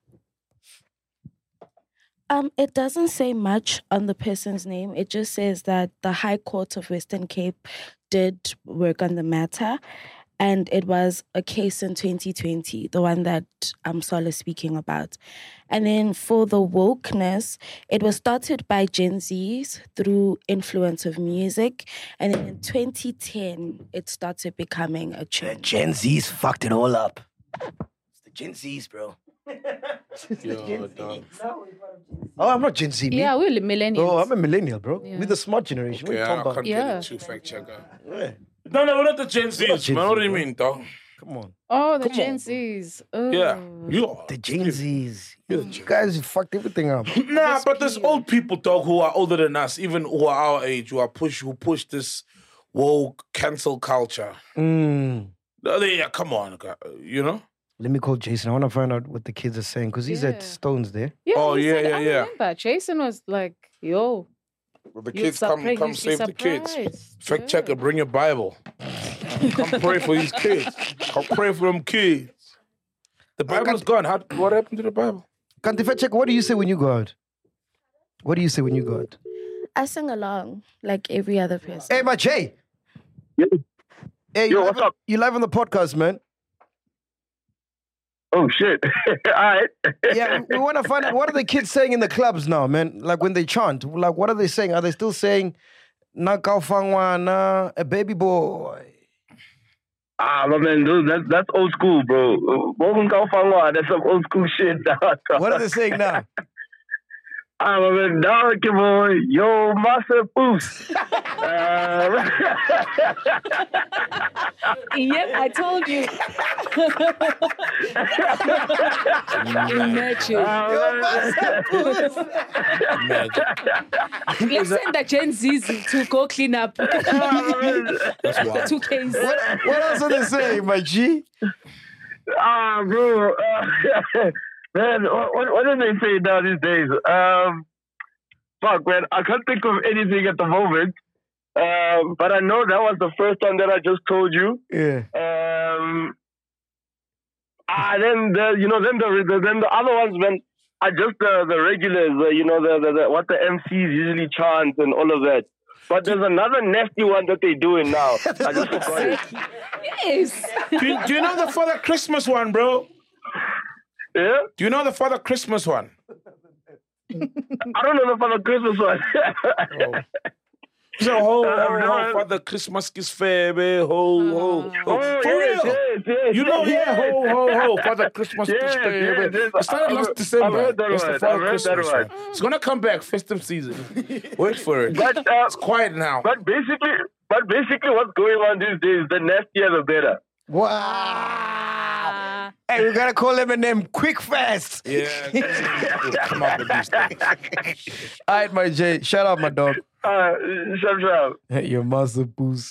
Um, it doesn't say much on the person's name. It just says that the High Court of Western Cape did work on the matter, and it was a case in twenty twenty, the one that I'm Sol is speaking about. And then for the wokeness, it was started by Gen Zs through influence of music, and then in twenty ten, it started becoming a trend. Gen Z's fucked it all up. It's the Gen Z's, bro. Yo, dog. Oh, I'm not Gen Z. Me. Yeah, we're millennials. Oh, I'm a millennial, bro. We're the smart generation. What are you Yeah, I talking can't about? Yeah. get it too fact checker. Yeah. No, no, we're not the Gen Zs, Gen man. What Z, do you bro. mean, dog? Come on. Oh, the Come Gen on. Zs. Oh. Yeah, you are. The Gen Z's. You guys fucked everything up. Nah, but there's old people, dog, who are older than us, even who are our age, who are push, who push this woke cancel culture. Mm. No, they- Yeah, come on, guy, you know. Let me call Jason. I want to find out what the kids are saying because he's Yeah. at Stones there. Yeah, Oh, he yeah, said- yeah, I yeah. remember. Jason was like, yo. Well, the You'd kids come, surprise- come you'd be save the kids. surprised. Fact Yeah. checker, bring your Bible. Come pray for these kids. Come pray for them kids. The Bible's gone. How, what happened to the Bible? Kanti fact checker, what do you say when you go out? What do you say when you go out? I sing along like every other person. Hey, my Jay. Yeah. Hey, you Yo, live what's on- up? You live on the podcast, man. Oh shit! All right. Yeah, we, we want to find out what are the kids saying in the clubs now, man. Like when they chant, like what are they saying? Are they still saying "Na kaufangwa na a baby boy"? Ah, but man, dude, that's that's old school, bro. Wogan Kaufangwa, that's some old school shit. What are they saying now? Ah, but man, dog, boy, yo, master boost. uh, Yep, I told you. Imagine. Let's send the Gen Zs to go clean up. That's wild. Two Ks. What, what else are they saying, my G? Ah, bro. Uh, man, what, what do they say now these days? Um, fuck, man. I can't think of anything at the moment. Um, but I know that was the first one that I just told you. Yeah. Um, ah, then the you know then the, the then the other ones, man, are just the the regulars. Uh, you know the, the, the what the M Cs usually chant and all of that. But there's another nasty one that they're doing now. I just forgot it. Yes. Do you, do you know the Father Christmas one, bro? Yeah? Do you know the Father Christmas one? I don't know the Father Christmas one. Oh. So, ho, ho, ho, Father Christmas is fair, babe. Ho, ho, ho. Oh, For yes, real? yes, yes, You know, yeah, yes. ho, ho, ho. Father Christmas Yes, is fair, yes, babe. yes. It started last I've- December. I've heard that That's the one. Father I've heard that Christmas one. one. It's gonna come back, festive season. Wait for it. But, uh, It's quiet now. but basically, but basically, what's going on these days? The nastier, the better. Wow. Hey, we gotta call him a name quick fast. Yeah, come up with these things. All right, my J. Shout out, my dog. Uh, shut up. Hey, your master boost.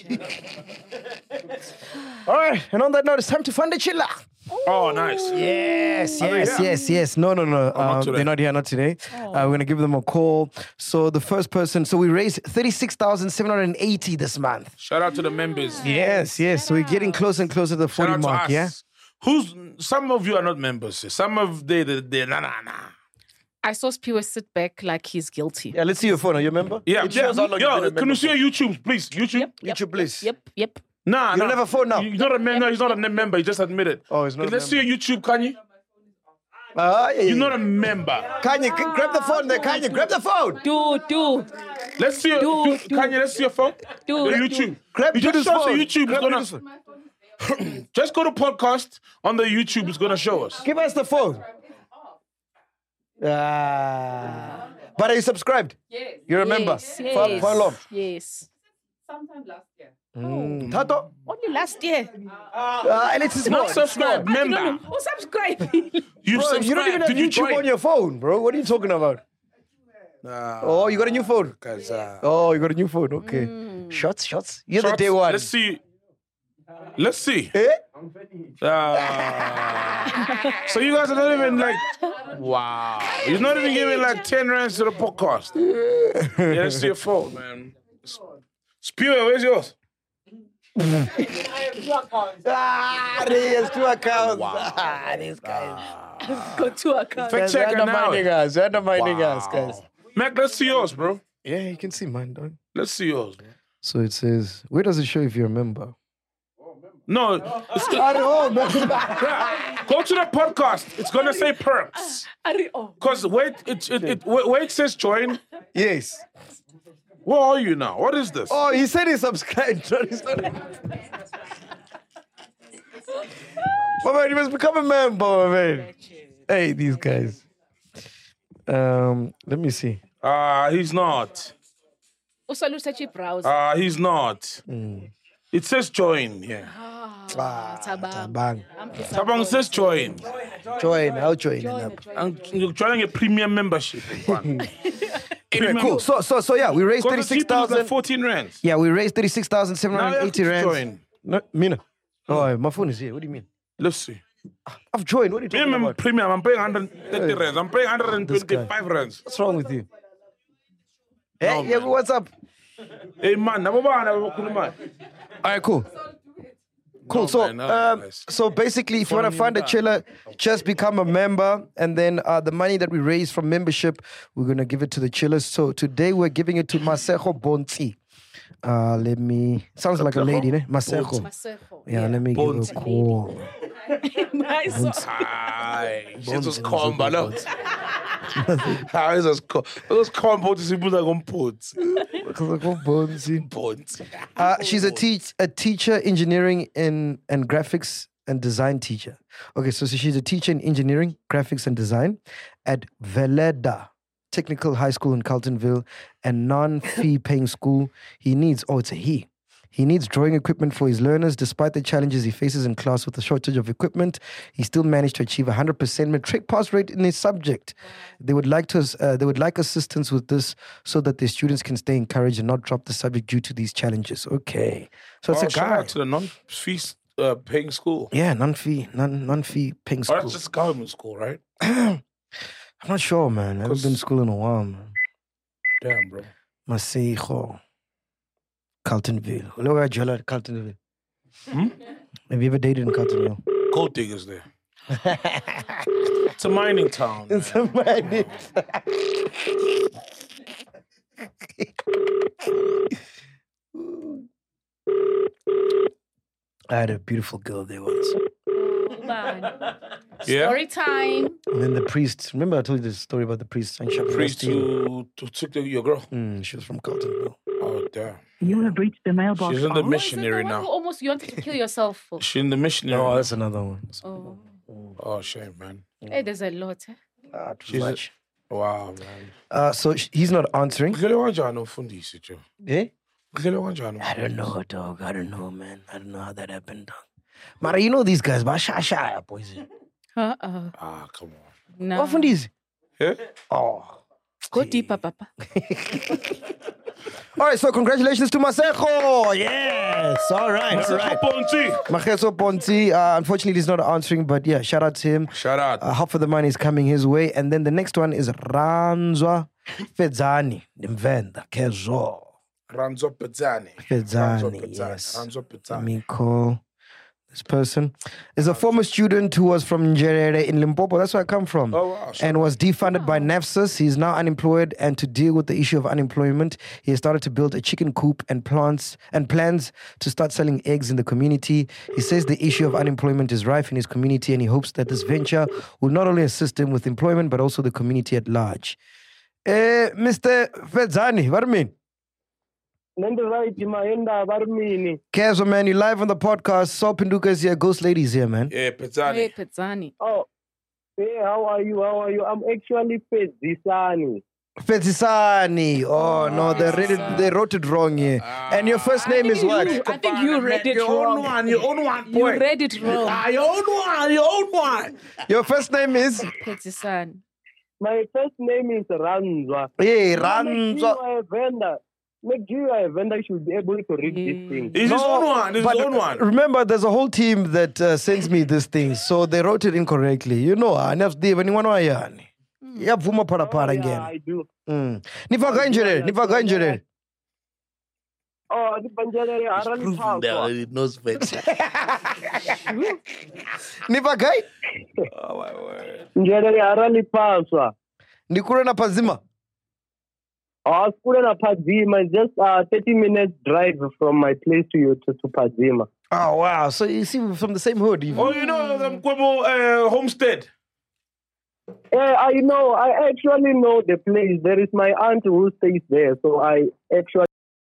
All right, and on that note, it's time to find the chiller. Oh, nice. Yes, Are they yes, here? yes, yes. No, no, no. not Um, today. they're not here, not today. Uh, we're going to give them a call. So the first person, so we raised thirty-six thousand seven hundred eighty this month. Shout out to the members. Yes, yes. So we're getting closer and closer to the Shout forty out to mark, us. yeah? Who's some of you are not members. Some of they they, they nah nah nah. I saw Spiwa sit back like he's guilty. Yeah, let's see your phone. Are you a member? Yeah, It yeah. shows how long you've been Yo, a can you member see your YouTube, please? YouTube. YouTube, please. Yep, yep. Nah, You nah. don't have a phone now? He's not a member. He's not a member. He just admitted. Oh, he's not a Let's see member. your YouTube, Kanye. Ah, yeah, yeah, You're not yeah. a member. Kanye, g- grab the phone there. Kanye, grab the phone. Do, do. Let's see your Dude, do- Kanye. Let's see your phone. Dude, The YouTube. Grab You just Dudu's show us the phone. YouTube. Grab It's Dudu's gonna phone. just go to podcast on the YouTube. It's gonna show us. Give us the phone. Ah. But are you subscribed? Yes. You remember? Yes. For, yes. for how long? Yes. Sometime last year. Mm. Tato? Only last year. Uh, and it's Not subscribed, I don't member. know. Who subscribed? You Bro, you subscribed. don't even have Did you YouTube join? on your phone, bro. What are you talking about? Nah, Oh, you got a new phone? cause, uh, Oh, you got a new phone. Okay. Shots, shots. You're the Shots? day one. Let's see. Let's see. Eh? Ah. So you guys are not even like, wow. You're not even giving like ten rands to the podcast. Yeah, let's see your phone, man. Spew, where's yours? Ah, there's two accounts. Ah, these guys. Got two accounts. Fact Guys, checker they're now. undermining us. They're undermining us, guys. Mac, let's see yours, bro. Yeah, you can see mine, dog. Let's see yours, bro. So it says, where does it show if you remember? No, it's I don't know, man. go to the podcast. It's gonna say perks. Oh. Cause wait, it it, it wait, wait says join. Yes. Where are you now? What is this? Oh, he said he subscribed. He's not... My man, you must become a member, my man. Hey, these guys. Um, let me see. Ah, uh, he's not. Also, look at your browser. Ah, uh, he's not. Mm. It says join. Yeah. Ah, Tabang. Bang. Tabang says join. Join. I'll join. Join, Join. And you're joining a premium membership. Anyway, cool. So, so, so yeah, we raised Because the thirty-six cheapest is like thousand. fourteen rands. Yeah, we raised thirty-six thousand seven Now you hundred have eighty to rands. join. No, Mina. Oh, my phone is here. What do you mean? Let's see. I've joined. What are you talking Premium, about? premium. I'm paying one hundred thirty rands. I'm paying one hundred twenty-five rands. What's wrong with you? Hey, No, yeah, man. what's up? Hey man, nabo ba nabo kuluma? All right, cool. Cool. No, so, man, no, um, nice. so basically, if you want to find a chiller, just become a member, and then uh, the money that we raise from membership, we're gonna give it to the chillers. So today we're giving it to Masejo Bonzi. Uh, let me. Sounds like a lady, ne? Masejo. Masejo. Yeah, let me give her a call. Nice. Hi. Jesus combo, no? How is this combo? Those combo to people that go put. Bonzi. Bonzi. Uh, she's a teach a teacher engineering in and graphics and design teacher. Okay, so, so she's a teacher in engineering, graphics and design at Veleda Technical High School in Carltonville, a non-fee paying school. He needs, oh, it's a he. He needs drawing equipment for his learners. Despite the challenges he faces in class with the shortage of equipment, he still managed to achieve a one hundred percent matric pass rate in his subject. They would like to, uh, they would like assistance with this so that their students can stay encouraged and not drop the subject due to these challenges. Okay. So it's Oh, a shout guy. out to the non-fee uh, paying school. Yeah, non-fee, non, non-fee paying Oh, school. that's just government school, right? I'm not sure, man. I haven't been to school in a while, man. Damn, bro. Masejo. Carltonville. Look at Jola at Carltonville. Hmm? Have you ever dated in Carltonville? Gold diggers there. It's a mining town. Man. It's a mining I had a beautiful girl there once. Yeah? Story time. And then the priest, remember I told you the story about the priest? And she Priest who, who took the, your girl. Mm, she was from Carltonville. Oh, damn. You have reached the mailbox. She's in the Oh, is it missionary the one who now. almost you wanted to kill yourself for? She's in the missionary. No, now. that's another one. Oh. Oh, shame, man. Hey, there's a lot. Eh? Ah, too She's a- much. Wow, man. Uh, so sh- he's not answering. Kukele wanjani ufundisi, Joe? Eh? Kukele wanjani I don't know, dog. I don't know, man. I don't know how that happened, dog. Mara, you know these guys, but shy, shy, boys. Uh-uh. Ah, come on. No. What from these? Yeah? Oh. Go deeper, Papa. All right, so congratulations to Masejo. Yes. All right. All right. Masejo Ponzi. Uh, unfortunately, he's not answering, but yeah, shout out to him. Shout out. Uh, half of the money is coming his way. And then the next one is Ranzwa Fedzani. Mvenda Kezo. Ranzo Pezzani. Fedzani. Yes. Ranzo Let Pezzani. me call this person. Is a former student who was from Njerere in Limpopo. That's where I come from. Oh, wow. And was defunded by NAFSAS. He's now unemployed, and to deal with the issue of unemployment, he has started to build a chicken coop and plants and plans to start selling eggs in the community. He says the issue of unemployment is rife in his community, and he hopes that this venture will not only assist him with employment, but also the community at large. Eh, Mister Fedzani, what do you mean? Kezo, man, you live on the podcast. Saul Pinduka is here. Ghost Ladies here, man. Yeah, Pezzani. Hey, Pezzani. Oh, hey, how are you? How are you? I'm actually Pedzisani. Fetisani. Oh no, they read it, they wrote it wrong here. And your first name is what? You, I think you read it your wrong. own one, your own one, You boy. read it wrong. Ah, your own one, your own one. Your first name is? Petisan. My first name is Ranzwa. Hey, Make Ranzwa. you a vendor. Make you a vendor should be able to read this thing. It's his own one, it's but his own one. remember, there's a whole team that uh, sends me these things, so they wrote it incorrectly. You know, I never did anyone ayani. Yeah, vuma para para Yeah, again. I do. Mm. Nivaga injured, nivaga injured. Oh, the Banjari Arali Paswa. It knows better. Nivaga? Oh, my word. Njeri Arali Paswa. Nikure na pazima. Oh, Skule na Padzima is just uh, thirty minutes drive from my place to you to, to Padzima. Oh wow! So you see, from the same hood. Even. Oh, you know the Mkwebo uh, homestead. Yeah, I know. I actually know the place. There is my aunt who stays there, so I actually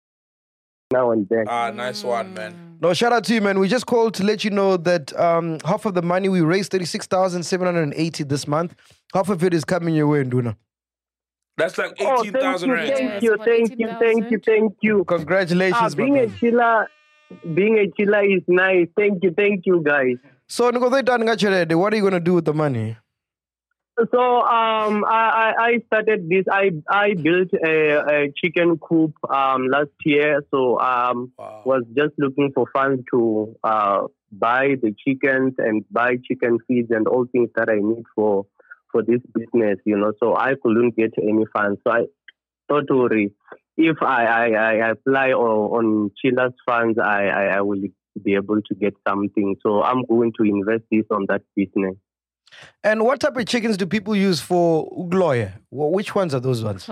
now and then. Ah, nice one, man. No, shout out to you, man. We just called to let you know that um, half of the money we raised, thirty-six thousand seven hundred eighty this month, half of it is coming your way, Nduna. That's like Oh, eighteen thank thousand you, rand. thank you, thank you, thank you, thank you. Congratulations, Ah, being my a man. chiller, being a chiller is nice. Thank you, thank you, guys. So, Ngothai, what are you going to do with the money? So um, I, I I started this. I I built a, a chicken coop um, last year. So um, was just looking for funds to uh, buy the chickens and buy chicken feeds and all things that I need for for this business. You know, so I couldn't get any funds. So I thought, Uri, if I I, I apply on, on Chilla's funds, I, I I will be able to get something. So I'm going to invest this on that business. And what type of chickens do people use for ugloye? Wh- Which ones are those ones?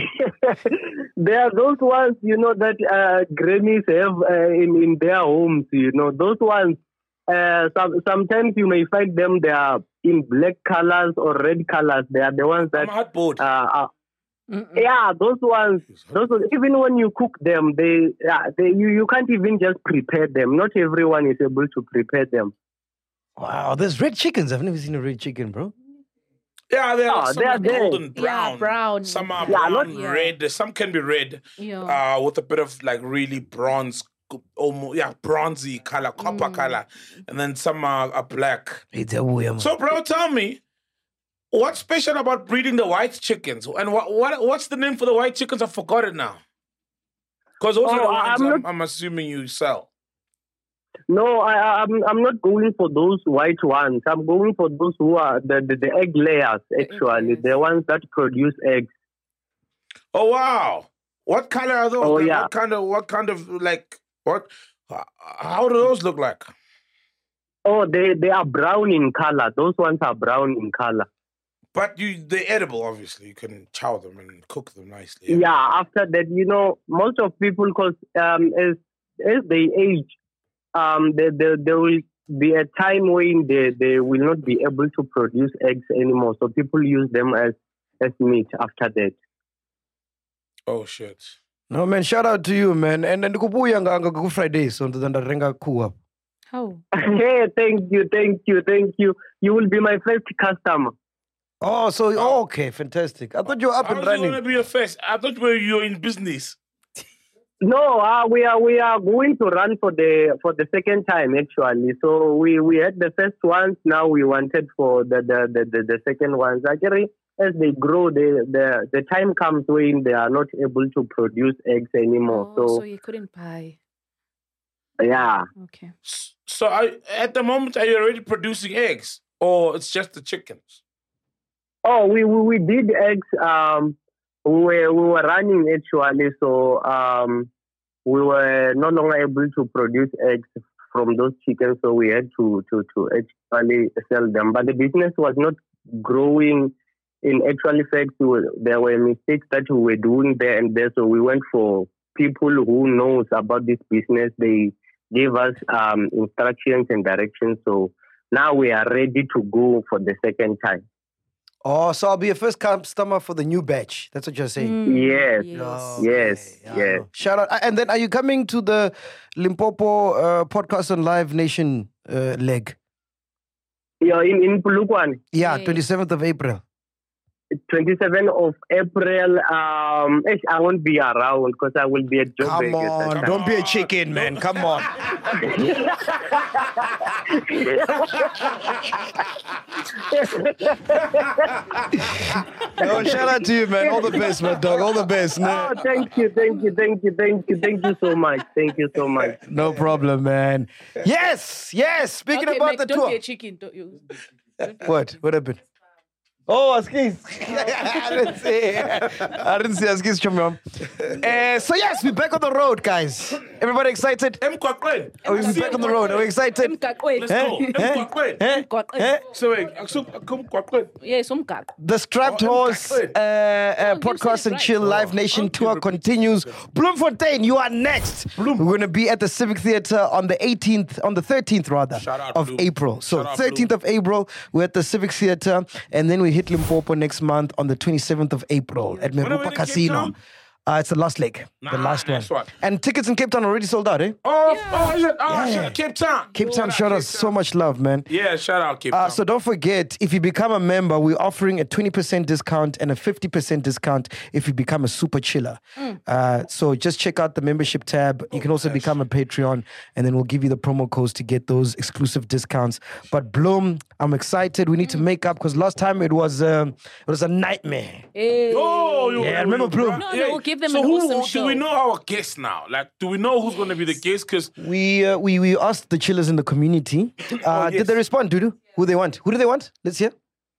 There are those ones, you know, that uh, grannies have uh, in, in their homes, you know. Those ones, uh, some, sometimes you may find them, they are in black colors or red colors. They are the ones that... Uh, are, yeah, those ones, those ones, even when you cook them, they, yeah, they you, you can't even just prepare them. Not everyone is able to prepare them. Wow, there's red chickens. I've never seen a red chicken, bro. Yeah, they are Oh, some they are are there. golden brown. Yeah, brown. Some are Yeah, brown, not- red. Some can be red. Yeah. Uh, with a bit of like really bronze, almost yeah, bronzy color, copper color, and then some are, are black. It's a weird. So, bro, tell me, what's special about breeding the white chickens? And what what what's the name for the white chickens? I forgot it now. Because those are Oh, the ones I'm I'm, not- I'm assuming you sell. No, I, I'm I'm not going for those white ones. I'm going for those who are the, the, the egg layers, actually. The ones that produce eggs. Oh wow! What color are those? Oh, Like, yeah. What kind of what kind of like what? How do those look like? Oh, they, they are brown in color. Those ones are brown in color. But you, they're edible. Obviously, you can chow them and cook them nicely. Yeah, after that, you know, most of people, because um, as, as they age, um, there, there, there will be a time when they, they will not be able to produce eggs anymore. So people use them as, as meat after that. Oh shit! No, man, shout out to you, man. And then kubuya nga Good Friday, so ndanda renga kuwa. How? Hey, thank you, thank you, thank you. You will be my first customer. Oh, so oh, okay, fantastic. I thought you were up How and is it going to running. be your first? I thought you were you were in business. No, uh, we are we are going to run for the for the second time actually. So we, we had the first ones. Now we wanted for the the, the, the, the second ones. Actually, as they grow, the, the the time comes when they are not able to produce eggs anymore. Oh, so, so you couldn't buy. yeah. Okay. So I, at the moment, are you already producing eggs, or it's just the chickens? Oh, we, we we did eggs. Um, we were we were running actually. So um, we were no longer able to produce eggs from those chickens. So we had to to to actually sell them. But the business was not growing. In actual fact, we were, there were mistakes that we were doing there and there. So we went for people who knows about this business. They gave us um, instructions and directions. So now we are ready to go for the second time. Oh, so I'll be your first customer for the new batch. That's what you're saying. Yes, Oh, yes, okay. yes. Shout out. And then are you coming to the Limpopo uh, Podcast on Live Nation uh, leg? Yeah, in, in Polokwane. Yeah, twenty-seventh of April. twenty-seventh of April. Um, ish, I won't be around because I will be at Joburg. Come on, don't be a chicken, man. Come on. No, shout out to you, man. All the best, my dog. All the best. Oh, thank you, thank you, thank you, thank you, thank you so much. Thank you so much. No problem, man. Yes, yes. Speaking Okay, about Meg, the don't tour. be a chicken. Don't you? What? What happened? Oh, Askis. I didn't see. I didn't see Askis Chumyam. Uh, so yes, we're back on the road, guys. Everybody excited? M Kwakwen. Oh, we're back on the road. Are we excited? Let's go. M Kwakwen. Eh? Eh? So wait, Aksum Akum Kwakwen. Yeah, some cat. The Strapped Oh, Horse uh, uh, Podcast and Chill Live Nation Tour continues. Bloemfontein, you are next. We're going to be at the Civic Theatre on the eighteenth, on the thirteenth rather, Shout out, of Bloem. April. So Shout out, thirteenth of April, we're at the Civic Theatre, and then we hit Limpopo next month on the twenty-seventh of April at When are we Merupa in Cape Casino. Town? Uh, it's the last leg, the Nah, last one. next one. And tickets in Cape Town already sold out, eh? Oh, oh, yeah. oh, Yeah. shit, Cape Town. Cape Town Shout showed out us Cape so Town. much love, man. Yeah, shout out Cape Uh, Town. so don't forget, if you become a member, we're offering a twenty percent discount and a fifty percent discount if you become a super chiller. Uh, so just check out the membership tab. You can also become a Patreon, and then we'll give you the promo codes to get those exclusive discounts. But Bloom, I'm excited. We need to make up because last time it was um, it was a nightmare. Hey. Oh, you, Yeah, I you- remember you- Bloom. No, no, we'll give them so an who, awesome do show. we know our guests now? Like, do we know who's going to be the guest? Because We uh, we we asked the chillers in the community. Uh, yes. Did they respond, Dudu? Who they want? Who do they want? Let's hear.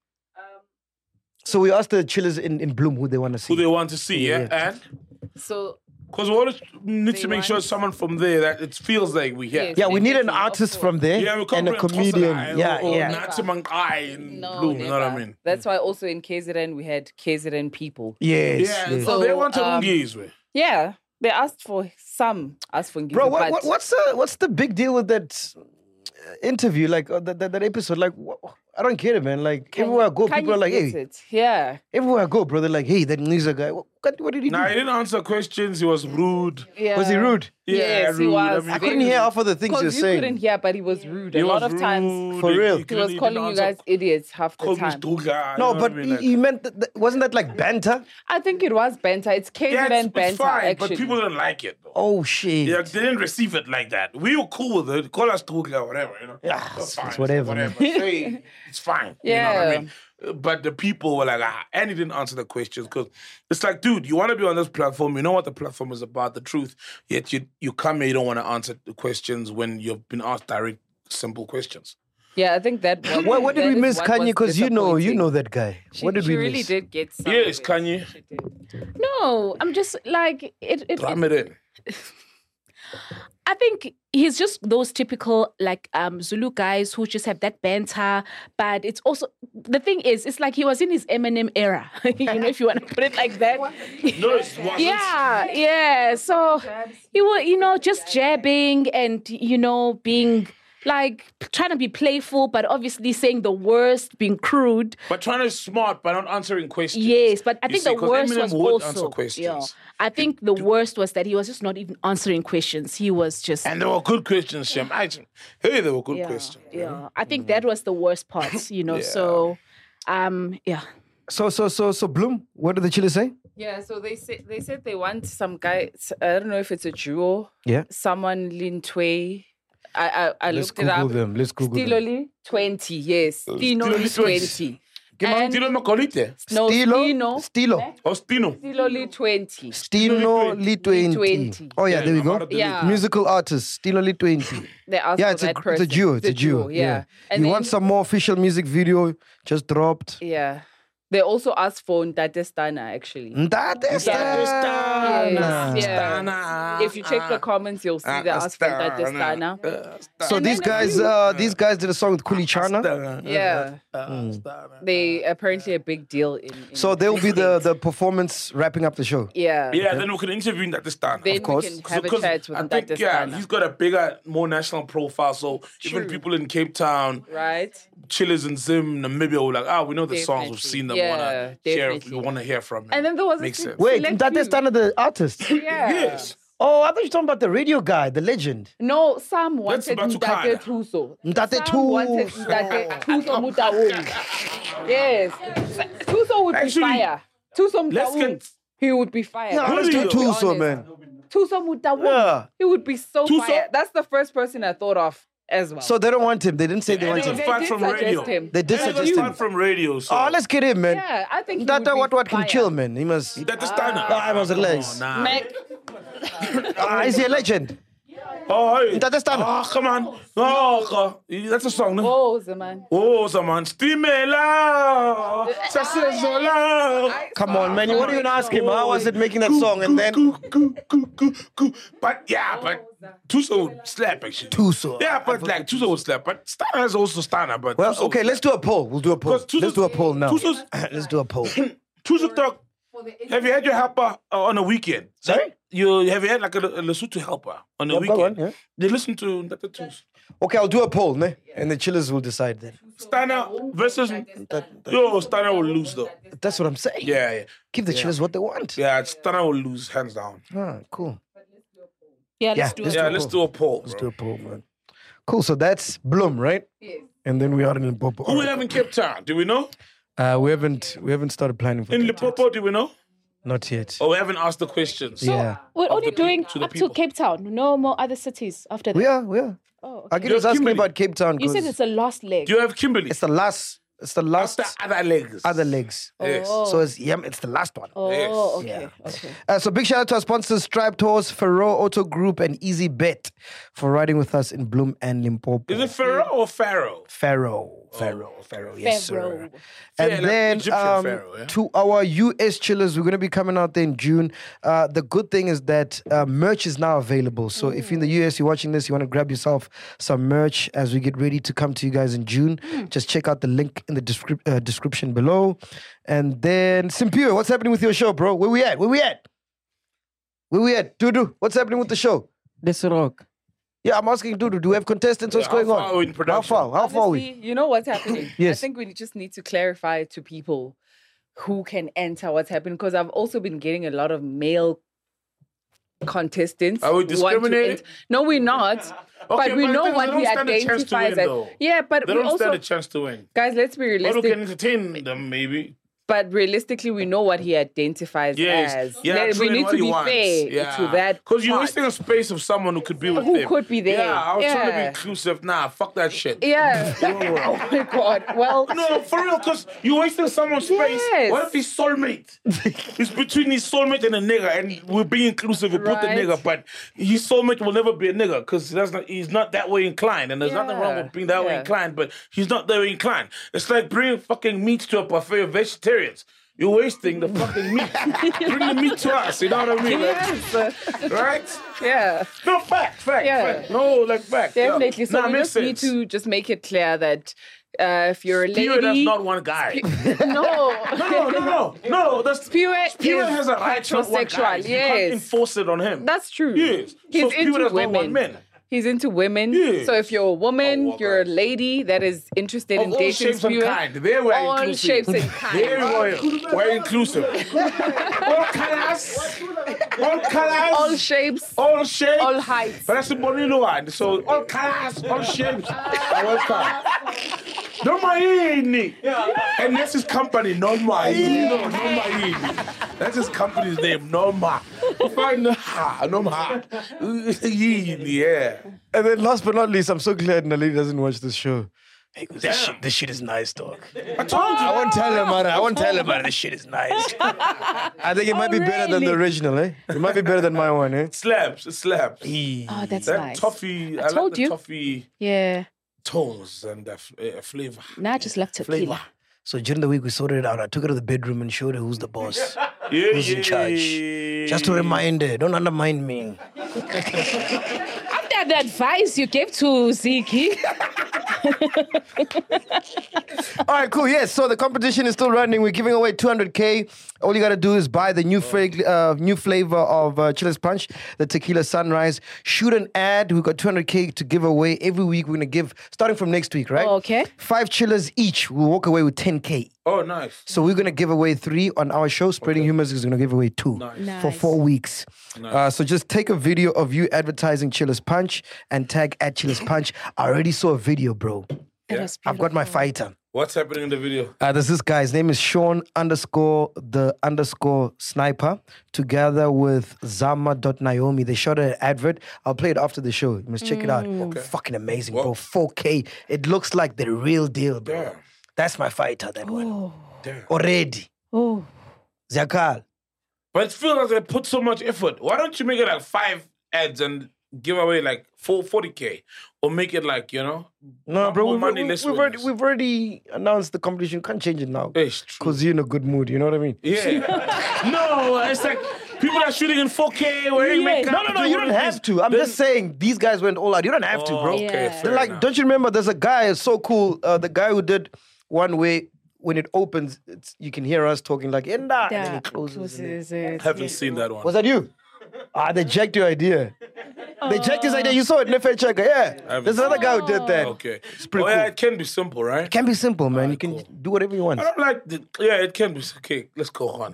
So we asked the chillers in, in Bloom who they want to see. who they want to see, yeah? Yeah. And So because we always need They to make want- sure someone from there that it feels like we hear. Yes. Yeah, we need an Definitely, of artist course. from there Yeah, we can't and a bring comedian. Tosala Yeah, or, or yeah. Natsi Mankai in no, Bloom, you know what I never. mean? That's why also in K Z N we had K Z N people. Yes. Yeah, yes. so they So, want to um, engage with. Yeah, they asked for some, asked for Bro, what, but what, what's the what's the big deal with that uh, interview? Like uh, that, that that episode? Like, wha- I don't get it, man. Like everywhere I go, Kanye people are like, gets "Hey." it. Yeah. Everywhere I go, bro, they're like, "Hey, that Niza guy. What, what did he do? Nah, he didn't answer questions. He was rude. Yeah. Was he rude? Yeah, Yes, he rude. was. I mean, I couldn't hear half of the things you're Because you saying. couldn't hear, but he was rude. he A lot was of times rude. For He- real. he he was didn't calling you answer. guys idiots half the Called me time. Stuga, No, you know but what I mean? he, Like- he meant that, that- wasn't that like banter? I think it was banter. It's K Z yeah, N it's, it's banter, fine, actually. but people didn't like it. Though. Oh shit! Yeah, they didn't receive it like that. We were cool with it. Call us Stuga or whatever, you know. Yeah, It's it's whatever, man. Say, it's fine. You know what I Yeah. mean? But the people were like, ah, and he didn't answer the questions because it's like, dude, you want to be on this platform. You know what the platform is about, the truth. Yet you you come here, you don't want to answer the questions when you've been asked direct, simple questions. Yeah, I think that. Was, What, what did that we is miss, what Kanye? was Because you know, you disappointing. know that guy. She, what did she we really miss? did get some. Yes, of it. Kanye. She did. no, I'm just like it. it, Drum it it in. I think he's just those typical like um Zulu guys who just have that banter, but it's also the thing is it's like he was in his Eminem era, you know, if you want to put it like that. No, it wasn't. Yeah, yeah. So he was, you know, just jabbing and you know being like trying to be playful, but obviously saying the worst, being crude. But trying to be smart by not answering questions. Yes, but I You think see, the 'cause worst Eminem was would answer also. questions. Yeah, I think the worst was that he was just not even answering questions. He was just. And they were good questions, Shem. I, hey, they were good yeah, questions. yeah. I think that was the worst part, you know. Yeah. So, um, yeah. So, so, so, so, Bloom, what did the chillers say? Yeah, so they said they said they want some guy. I don't know if it's a duo. Yeah. Someone Lin Tway. I I, I Let's looked it Google up. them. Let's Google them. Stiloli twenty. Yes, Stino Stiloli twenty. And- Stilo Makolite. No, Stilo, Stino. Stilo, Or Stino. Stiloli twenty. Stilo Li twenty. twenty. Oh yeah, Yeah, there we I'm go. out of the Yeah. Musical artist, Stilo Li twenty. They asked Yeah, for it's a, that it's person. a duo. It's a duo. Yeah. And you then, want some more official music video? Just dropped. Yeah. They also asked for Ntatestana, actually. Ndate Yes, Stana. yeah. If you check the comments, you'll see they asked for Ntatestana. So these guys, uh, these guys did a song with Kulichana. Yeah. They apparently a big deal in. in So they'll be the States. the performance wrapping up the show. Yeah. Yeah, then we can interview in that this time. Then Of course. we can have Because a chat with I think, Ntatestana. yeah, he's got a bigger, more national profile. So even True. people in Cape Town, Right? chillers in Zim, Namibia, were like, ah, we know the songs, we've Definitely. seen them, Yeah, wanna hear, we definitely. want to hear from him. And then there was a Makes se- sense. Wait, select Ndate few. Stana the artist. Yeah. Yes. Oh, I thought you were talking about the radio guy, the legend. No, some wanted That's Mdate Batukana. Tuso. Mdate Some wanted Tuso. Mdate Tuso Mutaung. Yes. Tuso would Actually, be fire. Tuso let's Mutaung. get- He would be fire. Yeah, let's do To be Tuso, honest. man. Tuso Mutaung. Yeah. He would be so Tuso? fire. That's the first person I thought of as well. So they don't want him. They didn't say they And want he him. was They far did from suggest radio. him. They did And he was suggest far him. from radio. So. Oh, let's get him, man. yeah, I think he That would that be what what can fire. chill, man. He must. That is Stana. Ah, I was a glaze. Nah. Mac, Ah, is he a legend? Oh, hey. That is Stana. Oh, come on. Oh, that's a song, no? oh, Zaman. Oh, someone. Stimela. Sasezola. Come on, man. You wouldn't even ask him. How was it making that song? And then But yeah, but Tuso would slap actually. Tuso. Yeah, but like Tuso would slap. But Stana is also Stana. But Well, Tuso okay, would let's do a poll. We'll do a poll. Because Tuso's- Let's do a poll now. Tuso's- Let's do a poll. Tuso talk. Have you had your helper uh, on a weekend? Sorry? You have you had like a, a Lesotho helper on a Yeah, go weekend? on, yeah. They listen to the Tuso. Okay, I'll do a poll, ne? And the chillers will decide then. Stana versus yo, Stana will lose though. That's what I'm saying. Yeah, yeah, Give the chillers what they want. yeah. Stana will lose hands down. Ah, cool. Yeah, let's Yeah, do let's it. Yeah, do a let's poll. do a poll. Let's bro. do a poll, man. Cool. So that's Bloom, right? Yes. And then we are in Limpopo. Who we have in Cape Town? Do we know? Uh, we haven't we haven't started planning for In Cape Town. Limpopo, do we know? Not yet. Or we haven't asked the questions. Yeah. We're only doing to the up people. to Cape Town. No more other cities after that. We are, we are. Oh, okay. Agil was You're asking me Kimberley. about Cape Town. You said 'cause it's a last leg. Do you have Kimberley? it's the last it's the last After other legs. other legs. Yes. Oh. So it's yeah, it's the last one. Oh, Yes. okay. Okay. Uh, so big shout out to our sponsors, Striped Horse, Faro Auto Group, and Easy Bet for riding with us in Bloom and Limpopo. Is it Pharaoh or Pharaoh? Pharaoh. Pharaoh. Pharaoh. Yes, Pharaoh. sir. Yeah, And like then Egyptian um, pharaoh, yeah? to our U S chillers, we're going to be coming out there in June. Uh, the good thing is that uh, merch is now available. So if you're in the U S, you're watching this, you want to grab yourself some merch as we get ready to come to you guys in June, just check out the link in the descrip- uh, description below. And then Simpure, what's happening with your show, bro? Where we at? Where we at? Where we at? Dudu, what's happening with the show? Let's rock. Yeah, I'm asking Dudu, do we have contestants? What's Yeah, going how on? far are we in How production? far? How far are we? Honestly, you know what's happening? Yes. I think we just need to clarify to people who can enter what's happening because I've also been getting a lot of male contestants. Are we who want to discriminating? ent- No, we're not. but Okay, we but know they what don't he stand a chance to identifies win, as. though. Yeah, but They we don't also stand a chance to win. guys, let's be Or we realistic. can entertain them, maybe. But realistically, we know what he identifies Yes. as. Yeah, Let- true, we and need what to he be wants. fair Yeah. to that. Because you're part. wasting a space of someone who could be with Who them. could be there. Yeah, I was trying to be Yeah. inclusive. Nah, fuck that shit. Yeah. oh my God. Well, No, for real, because you're wasting someone's space. Yes. What if he's soulmate? It's between his soulmate and a nigga, and we're being inclusive. We put the Right. nigga, but his soulmate will never be a nigga because that's not. He's not that way inclined, and there's nothing wrong Yeah. with being that way Yeah. inclined. But he's not that way inclined. It's like bringing fucking meat to a buffet of vegetarians. You're wasting the fucking meat. Bring the meat to us. You know what I mean? Like, yes. right? Yeah. No, fact, fact, Yeah. fact. No, like fact. Yeah. Definitely. So Nah, we makes just need sense. to just make it clear that uh, if you're a lady, Spirit has not one guy. no, No, no, no, no. That's Spirit, Spirit is has a right to not one guy. heterosexual. You can't Yes, enforce it on him. that's true. Yes. He's so Spirit into has not one women. men. He's into women. Yes. So if you're a woman, Oh, you're a okay. lady that is interested Of in all dating shapes and Spirit. kind. There we're all inclusive. shapes and kind. There we're, we're inclusive. all colors. All colors. all shapes, All shapes. all heights. But that's the Bonino one. So all colors, all shapes are welcome. No Maini. And that's his company, No Maini. No, No Maini. That's his company's name, No Ma. Find the ha, No Ma. Yeah. And then last but not least, I'm so glad Nalini doesn't watch this show. Hey, 'cause this shit, this shit is nice, dog. I told you. I won't tell him, man. I won't tell him, man. This shit is nice. I think it might be better than the original, eh? It might be better than my one, eh? It slaps, it slaps. Oh, that's That nice. toffee, I, I told like the you. toffee Yeah. tones and the f- uh, flavor. Now I just love Flavor. tequila. So during the week, we sorted it out. I took her to the bedroom and showed her who's the boss, Yeah, who's in charge. Just to remind her, don't undermine me. After the advice you gave to Ziki, All right, cool. Yes, so the competition is still running. We're giving away two hundred K. All you got to do is buy the new, fra- uh, new flavor of uh, Chillers Punch, the Tequila Sunrise. Shoot an ad. We've got two hundred K to give away. Every week, we're going to give, starting from next week, right? Okay. Five chillers each will walk away with ten K Oh, nice. So we're gonna give away three on our show. Spreading Humors is gonna give away two Nice. for four weeks. Nice. Uh, so just take a video of you advertising Chillers Punch and tag at Chillers Punch. I already saw a video, bro. Yeah. I've got my fighter. What's happening in the video? Uh, there's this guy. His name is Sean underscore the underscore sniper, together with Zama.Naomi. They shot an advert. I'll play it after the show. You must check it out. Okay. Fucking amazing, bro. four K. It looks like the real deal, bro. Damn. That's my fighter, that one. Damn. Already. Oh. Zakal. But it feels like they put so much effort. Why don't you make it like five ads and give away like four, forty K? Or make it like, you know? No, bro, more we've, money, we- less we've, already, winners. we've already announced the competition. Can't change it now. It's true. Because you're in a good mood, you know what I mean? Yeah. No, it's like people are shooting in four K, wearing makeup. No, no, no, doing you all don't of have this. to. I'm Then- just saying, these guys went all out. You don't have to, bro. Oh, okay, Yeah. fair They're like, enough. don't you remember? There's a guy so cool. Uh, the guy who did one way when it opens, it's, you can hear us talking like "Enda," and then Yeah. it closes. and then- Closes it. Haven't seen that one. Was that you? Ah, they jacked your idea. They jacked his idea. You saw it, Nefe Checker. Yeah. haven't There's another guy who did that. Okay. It's pretty Oh, yeah, cool. it can be simple, right? It can be simple, man. You can do whatever you want. I don't like the. Yeah, it can be. Okay, let's go on.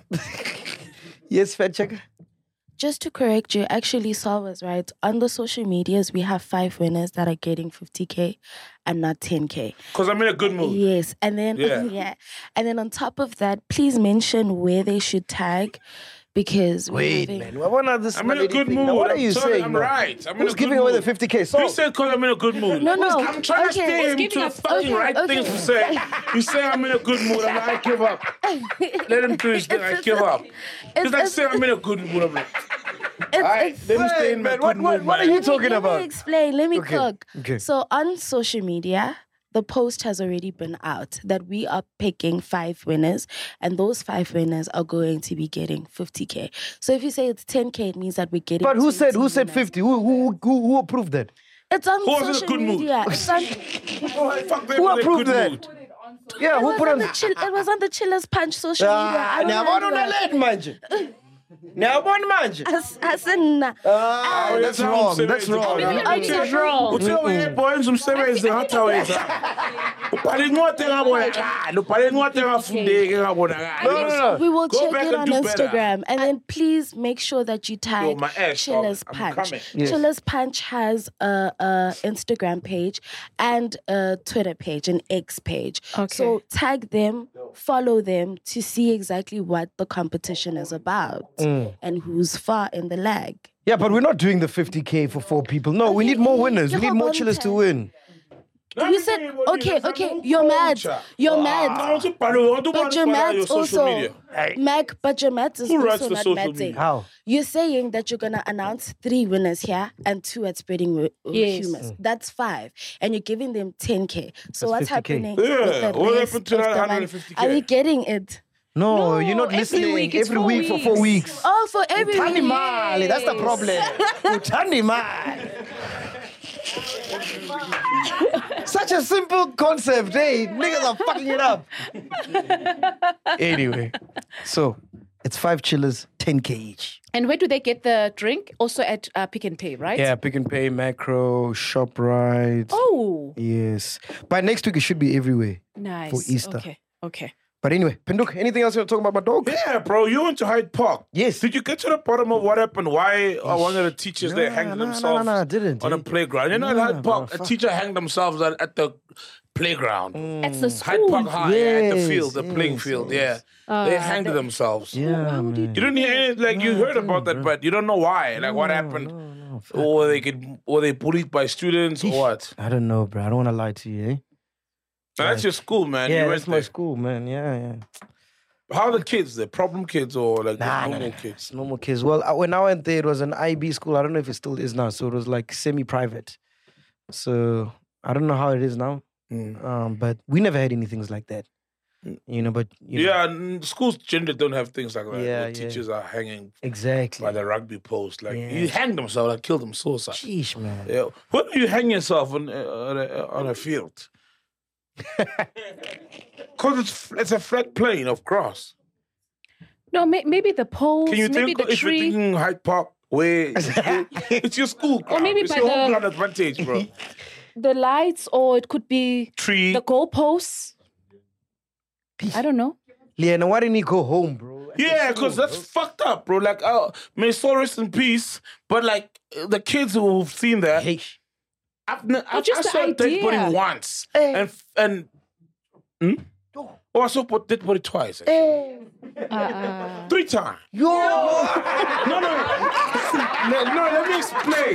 Yes, Fat Checker. Just to correct you, actually, Saul was right. On the social medias, we have five winners that are getting fifty K and not ten K. Because I'm in a good mood. Yes, and then Yeah. yeah. and then on top of that, please mention where they should tag, because we're Wait, having- man. What are this I'm in a lady good thing? mood. Now, what are I'm you sorry, saying? I'm man? right. I'm in Who's a good giving away the mood. fifty K? You So, said because I'm in a good mood. No, no. I'm trying to Okay. stay Who's him giving to the us- fucking okay, right okay. things to say. You say I'm in a good mood. I'm like, I give up. Let him do his thing. I It's- give up. it's- He's like, it's- say I'm in a good mood. I'm like, It's- all right, it's- let me stay in my man, good what- mood, what- what are man. you Let me- talking let about? me explain. Let me Okay, cook. okay. So on social media, the post has already been out that we are picking five winners, and those five winners are going to be getting fifty K. So if you say it's ten K, it means that we're getting. but who said who twenty said winners. fifty? Who who who, who approved that? It's on Who was in a social good mood? media. It's on, Fuck them Who with a approved good that? mood. Yeah, it, who was put on on? the chill, it was on the Chillers Punch social media. Ah, I don't now know what on that. that manje? Now one manje. As- as in, uh, Ah, Oh, that's yeah, wrong. some That's say- wrong. Maybe Okay. it's wrong. Uthiwa yeboys umsebenzi ngathaweza. Ubhale incwadi engabonakali. Ubhale incwadi engafundeki engabonakali. No, no, no. we will Go check back it and on do better. Instagram, and then please make sure that you tag Yo, my ass, Chillers I'm Punch. coming. Yes. Chillers Punch has a, a Instagram page and a Twitter page, an X page. Okay. So tag them, follow them to see exactly what the competition is about Mm. and who's far in the lag. Yeah, but we're not doing the fifty K for four people. No, we Okay, need more winners. We you need more hold on chillers to tight. win. You said okay, okay. You're mad. You're mad. But you're mad also. Mac, but you're mad is Who writes also the not social mad. media? How? You're saying that you're gonna announce three winners here and two at spreading wi- Yes. humors. That's five, and you're giving them ten K. So That's what's fifty K. happening? Yeah, with the what rest happened to of that the money? one hundred fifty K? Are we getting it? No, No, you're not every listening. week, it's every four week for four weeks. weeks. Oh, for every Uthandi week. mali, that's the problem. Uthandi mali. Such a simple concept, hey? Niggas are fucking it up. Anyway, so it's five chillers, ten K each. And where do they get the drink? Also at uh, Pick and Pay, right? Yeah, Pick and Pay, Macro, ShopRite. Oh, Yes. By next week, it should be everywhere nice. for Easter. Okay, okay. But anyway, Penduk, anything else you want to talk about my dog? Yeah, bro, you went to Hyde Park. Yes. Did you get to the bottom of what happened? Why uh, one of the teachers they Nah, hanged nah, nah, themselves nah, nah, I didn't, on a eh. playground? You know, Nah, at Hyde Park, bro, a fuck. teacher hanged themselves at, at the playground. At the Hyde school. Park High, yeah, at the Yes, field, the playing yes, field, yes. yeah. they hanged themselves. Yeah, man. You didn't hear anything, like you heard about that, but you don't know why. Like what happened? Or they could, were they bullied by students or what? I don't know, bro. I don't want to lie to you, eh? So that's your school, man. Yeah, you that's went my there. school, man. Yeah, yeah. How are the kids? The problem kids or like Nah, the nah, normal nah, kids? It's normal kids. Well, I- when I went there, it was an I B school. I don't know if it still is now. So it was like semi-private. So I don't know how it is now. Mm. Um, but we never had anything like that. You know, but you know, Yeah, n- schools generally don't have things like that. Yeah, where yeah. teachers are hanging exactly. by the rugby post. Like Yeah. you hang themselves, like kill them suicide. Sheesh, man. Yeah. Where do you hang yourself on, uh, on, a, on a field? Because it's it's a flat plane of grass. No, may- maybe the poles, Can you maybe think the if you're tree. thinking Hyde Park, where it's your school ground, maybe it's by your home the- ground advantage, bro. The lights, or it could be Tree. the goalposts. I don't know. Leanna, why didn't he go home, bro? Yeah, because that's fucked up, bro. Like, uh, may soul rest in peace. But like, the kids who've seen that, I've, n- I've just I the saw a dead idea. body once, and and hmm? oh, I saw a dead body twice, actually. Uh, three times. Yo, no, no, no, no. Let me explain.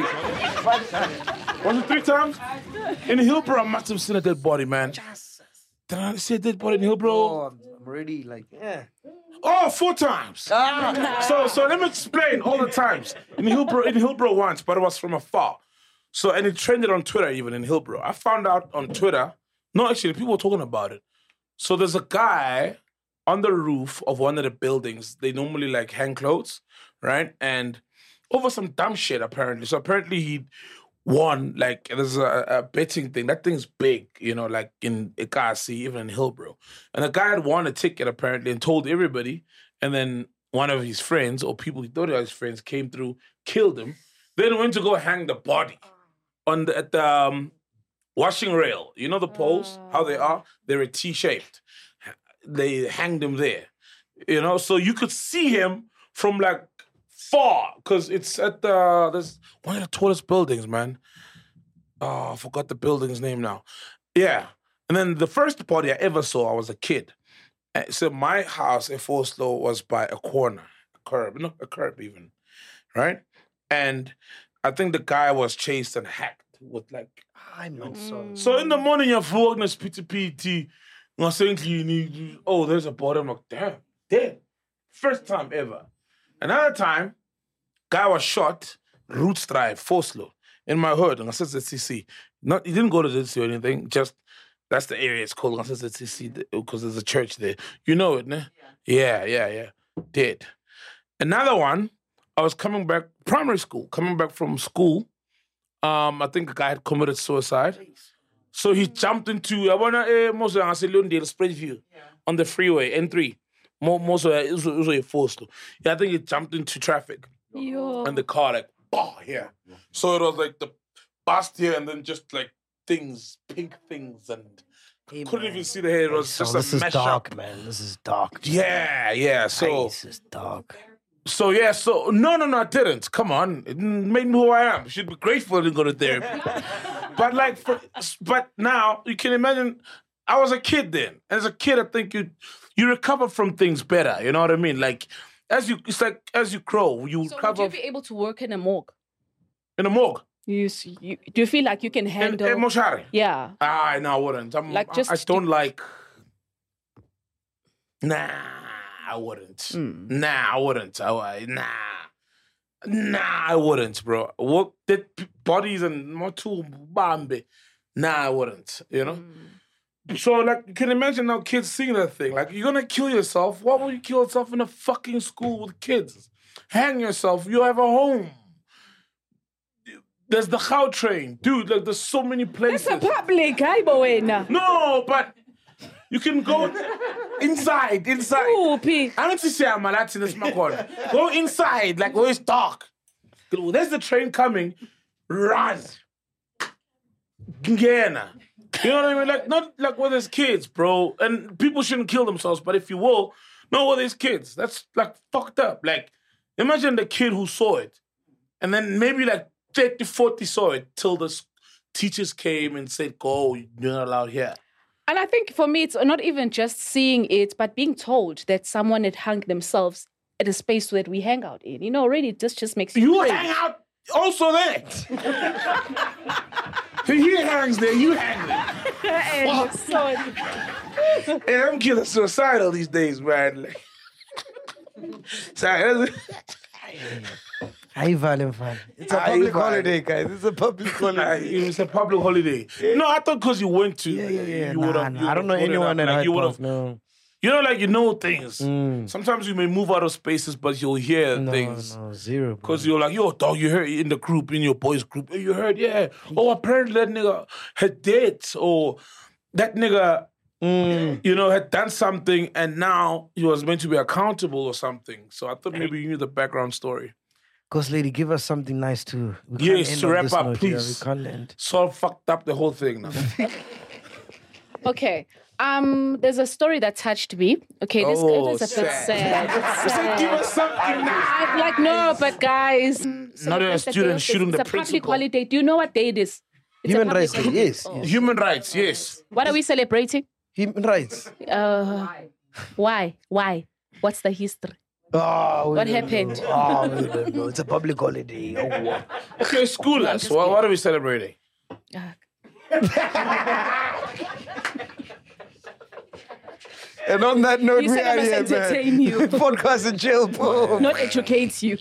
Was it three times? In Hillbrow, I must have seen a dead body, man. Did I see a dead body in Hillbrow? Oh, I'm already like, yeah. Oh, four times. Ah. So, so let me explain all the times in Hillbrow. In Hillbrow once, but it was from afar. So, and it trended on Twitter even in Hillbrow. I found out on Twitter. No, actually, people were talking about it. So there's a guy on the roof of one of the buildings. They normally like hang clothes, right? And over some dumb shit apparently. So apparently he won, like there's a, a betting thing. That thing's big, you know, like in Ikasi, even in Hillbrow. And the guy had won a ticket apparently and told everybody. And then one of his friends or people he thought were his friends came through, killed him. Then went to go hang the body on the, at the um, washing rail. You know the poles, how they are? They're a T-shaped. They hanged him there, you know? So you could see him from like far because it's at the, there's one of the tallest buildings, man. Oh, I forgot the building's name now. Yeah. And then the first body I ever saw, I was a kid. Uh, So my house in Forslow was by a corner, a curb, no, a curb even, right? And I think the guy was chased and hacked with like, I'm not sorry. so in the morning, you're walking this P T P T, you know, saying to you, you- you- oh, there's a body. I'm like, damn, dead. First time ever. Another time, guy was shot, Roots Drive, Forslow, in my hood, and I said to C C. Not, he didn't go to the C C or anything, just, that's the area it's called, I said to C C, because there's a church there. You know it, ne? Yeah, yeah, yeah. Dead. Another one, I was coming back, primary school, coming back from school. Um, I think a guy had committed suicide. So he jumped into, I want to, most of the spread view on the freeway, N three. Mo- Most of it was was a forced. Yeah, I think he jumped into traffic. Yo. And the car, like, bah, here. So it was like the bust here and then just like things, pink things, and couldn't even see the hair. It was So just this a is mash dark, up. man. This is dark. Yeah, yeah. So this is dark. So yeah, so no, no, no, I didn't. Come on, it made me who I am. Should be grateful I didn't go to therapy. But like, for, but now you can imagine. I was a kid then. As a kid, I think you you recover from things better. You know what I mean? Like as you, it's like as you grow, you So would recover you be able to work in a morgue? in a morgue. You, s- you do you feel like you can handle? In mortuary. Yeah. Ah, no, I wouldn't. I'm, Like, just I don't like. Nah, I wouldn't. Hmm. Nah, I wouldn't. I, I- nah, nah, I wouldn't, bro. Work dead p- bodies and more too bambi. Nah, I wouldn't. You know. Hmm. So like, you can imagine now kids seeing that thing. Like, you're gonna kill yourself. Why would you kill yourself in a fucking school with kids? Hang yourself. You have a home. There's the Gau train, dude. Like, there's so many places. It's a public, hi, Boena. No, but you can go inside, inside. I don't see I'm Latin this corner. Go inside, like where it's dark. There's the train coming. Run. Gena. You know what I mean? Like, not like where there's kids, bro. And people shouldn't kill themselves, but if you will, know where there's kids. That's like fucked up. Like, imagine the kid who saw it. And then maybe like thirty, forty saw it till the s- teachers came and said, go, you're not allowed here. And I think for me, it's not even just seeing it, but being told that someone had hung themselves at a space that we hang out in. You know, already this just makes you You cringe. hang out also there. He hangs there, you hang there. And so, Hey, them kids are suicidal these days, man. Like, sorry, that's- Hi, Valentine. It's a Hi, public Val. holiday, guys. It's a public holiday. it's a public holiday. No, I thought because you went to. Yeah, yeah, yeah. You Nah, would've- nah, you I don't would've know brought it anyone up. at Like, Hyde you Park, would've- no. You know, like you know things. Sometimes you may move out of spaces, but you'll hear No, things. no, zero. Because you're like, yo, dog, you heard in the group, in your boys' group. "Hey, you heard, yeah. Oh, apparently that nigga had dead. Or that nigga, you know, had done something and now he was meant to be accountable or something. So I thought maybe you knew the background story. Ghost Lady, give us something nice too. We can't Yes, end to on wrap this up, note here. please. We can't end. So fucked up the whole thing now. Okay. Um, there's a story that touched me. Okay, this Oh, it is a bit sad. sad. It's sad. Give us something now. I'm like, no, but guys. Not a it's the student day of- shooting it's the a public principal. holiday. Do you know what day it is? It's a Human public rights day, holiday. yes. Oh. Human rights, yes. What are we celebrating? Human rights. Uh, why? Why? What's the history? Oh, we What don't happened? know. Oh, we don't know. It's a public holiday. Oh, wow. Okay, school us. What, what are we celebrating? And on that note, You we said I are must here, entertain man. you. Podcast and chill, boom. Not educate you.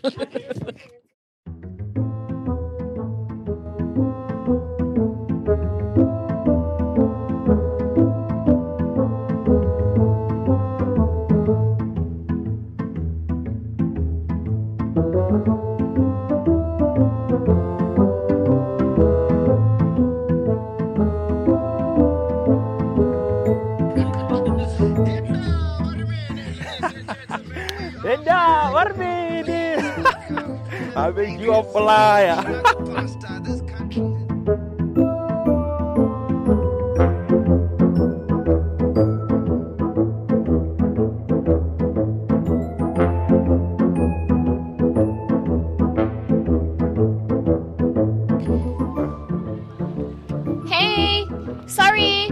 Enda, Warbini. I make you a flyer. Hey, sorry.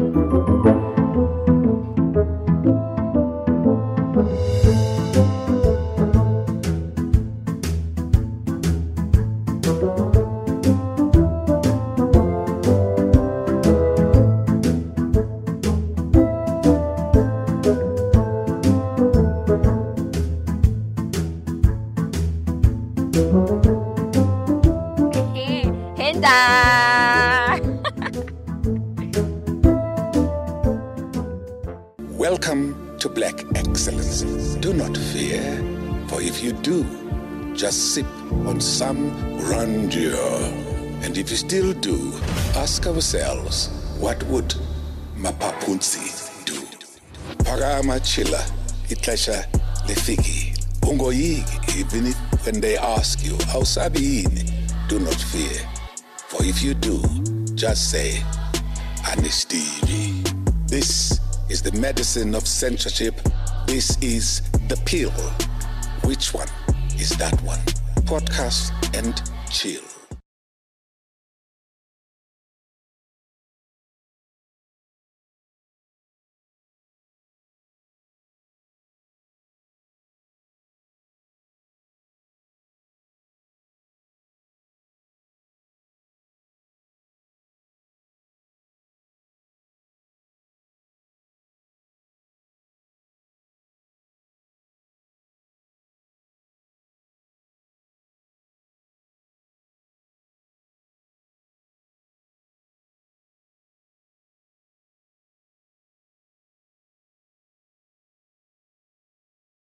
Welcome to Black Excellence. Do not fear, for if you do, just sip on some grandeur. And if you still do, ask ourselves, what would Mapapunzi do? Parama chila, itlesha lefiki. Ungoyigi, even if when they ask you, how sabiini, do not fear. For if you do, just say, Anistiri. This is the medicine of censorship. This is the pill. Which one is that one? Podcast and chill.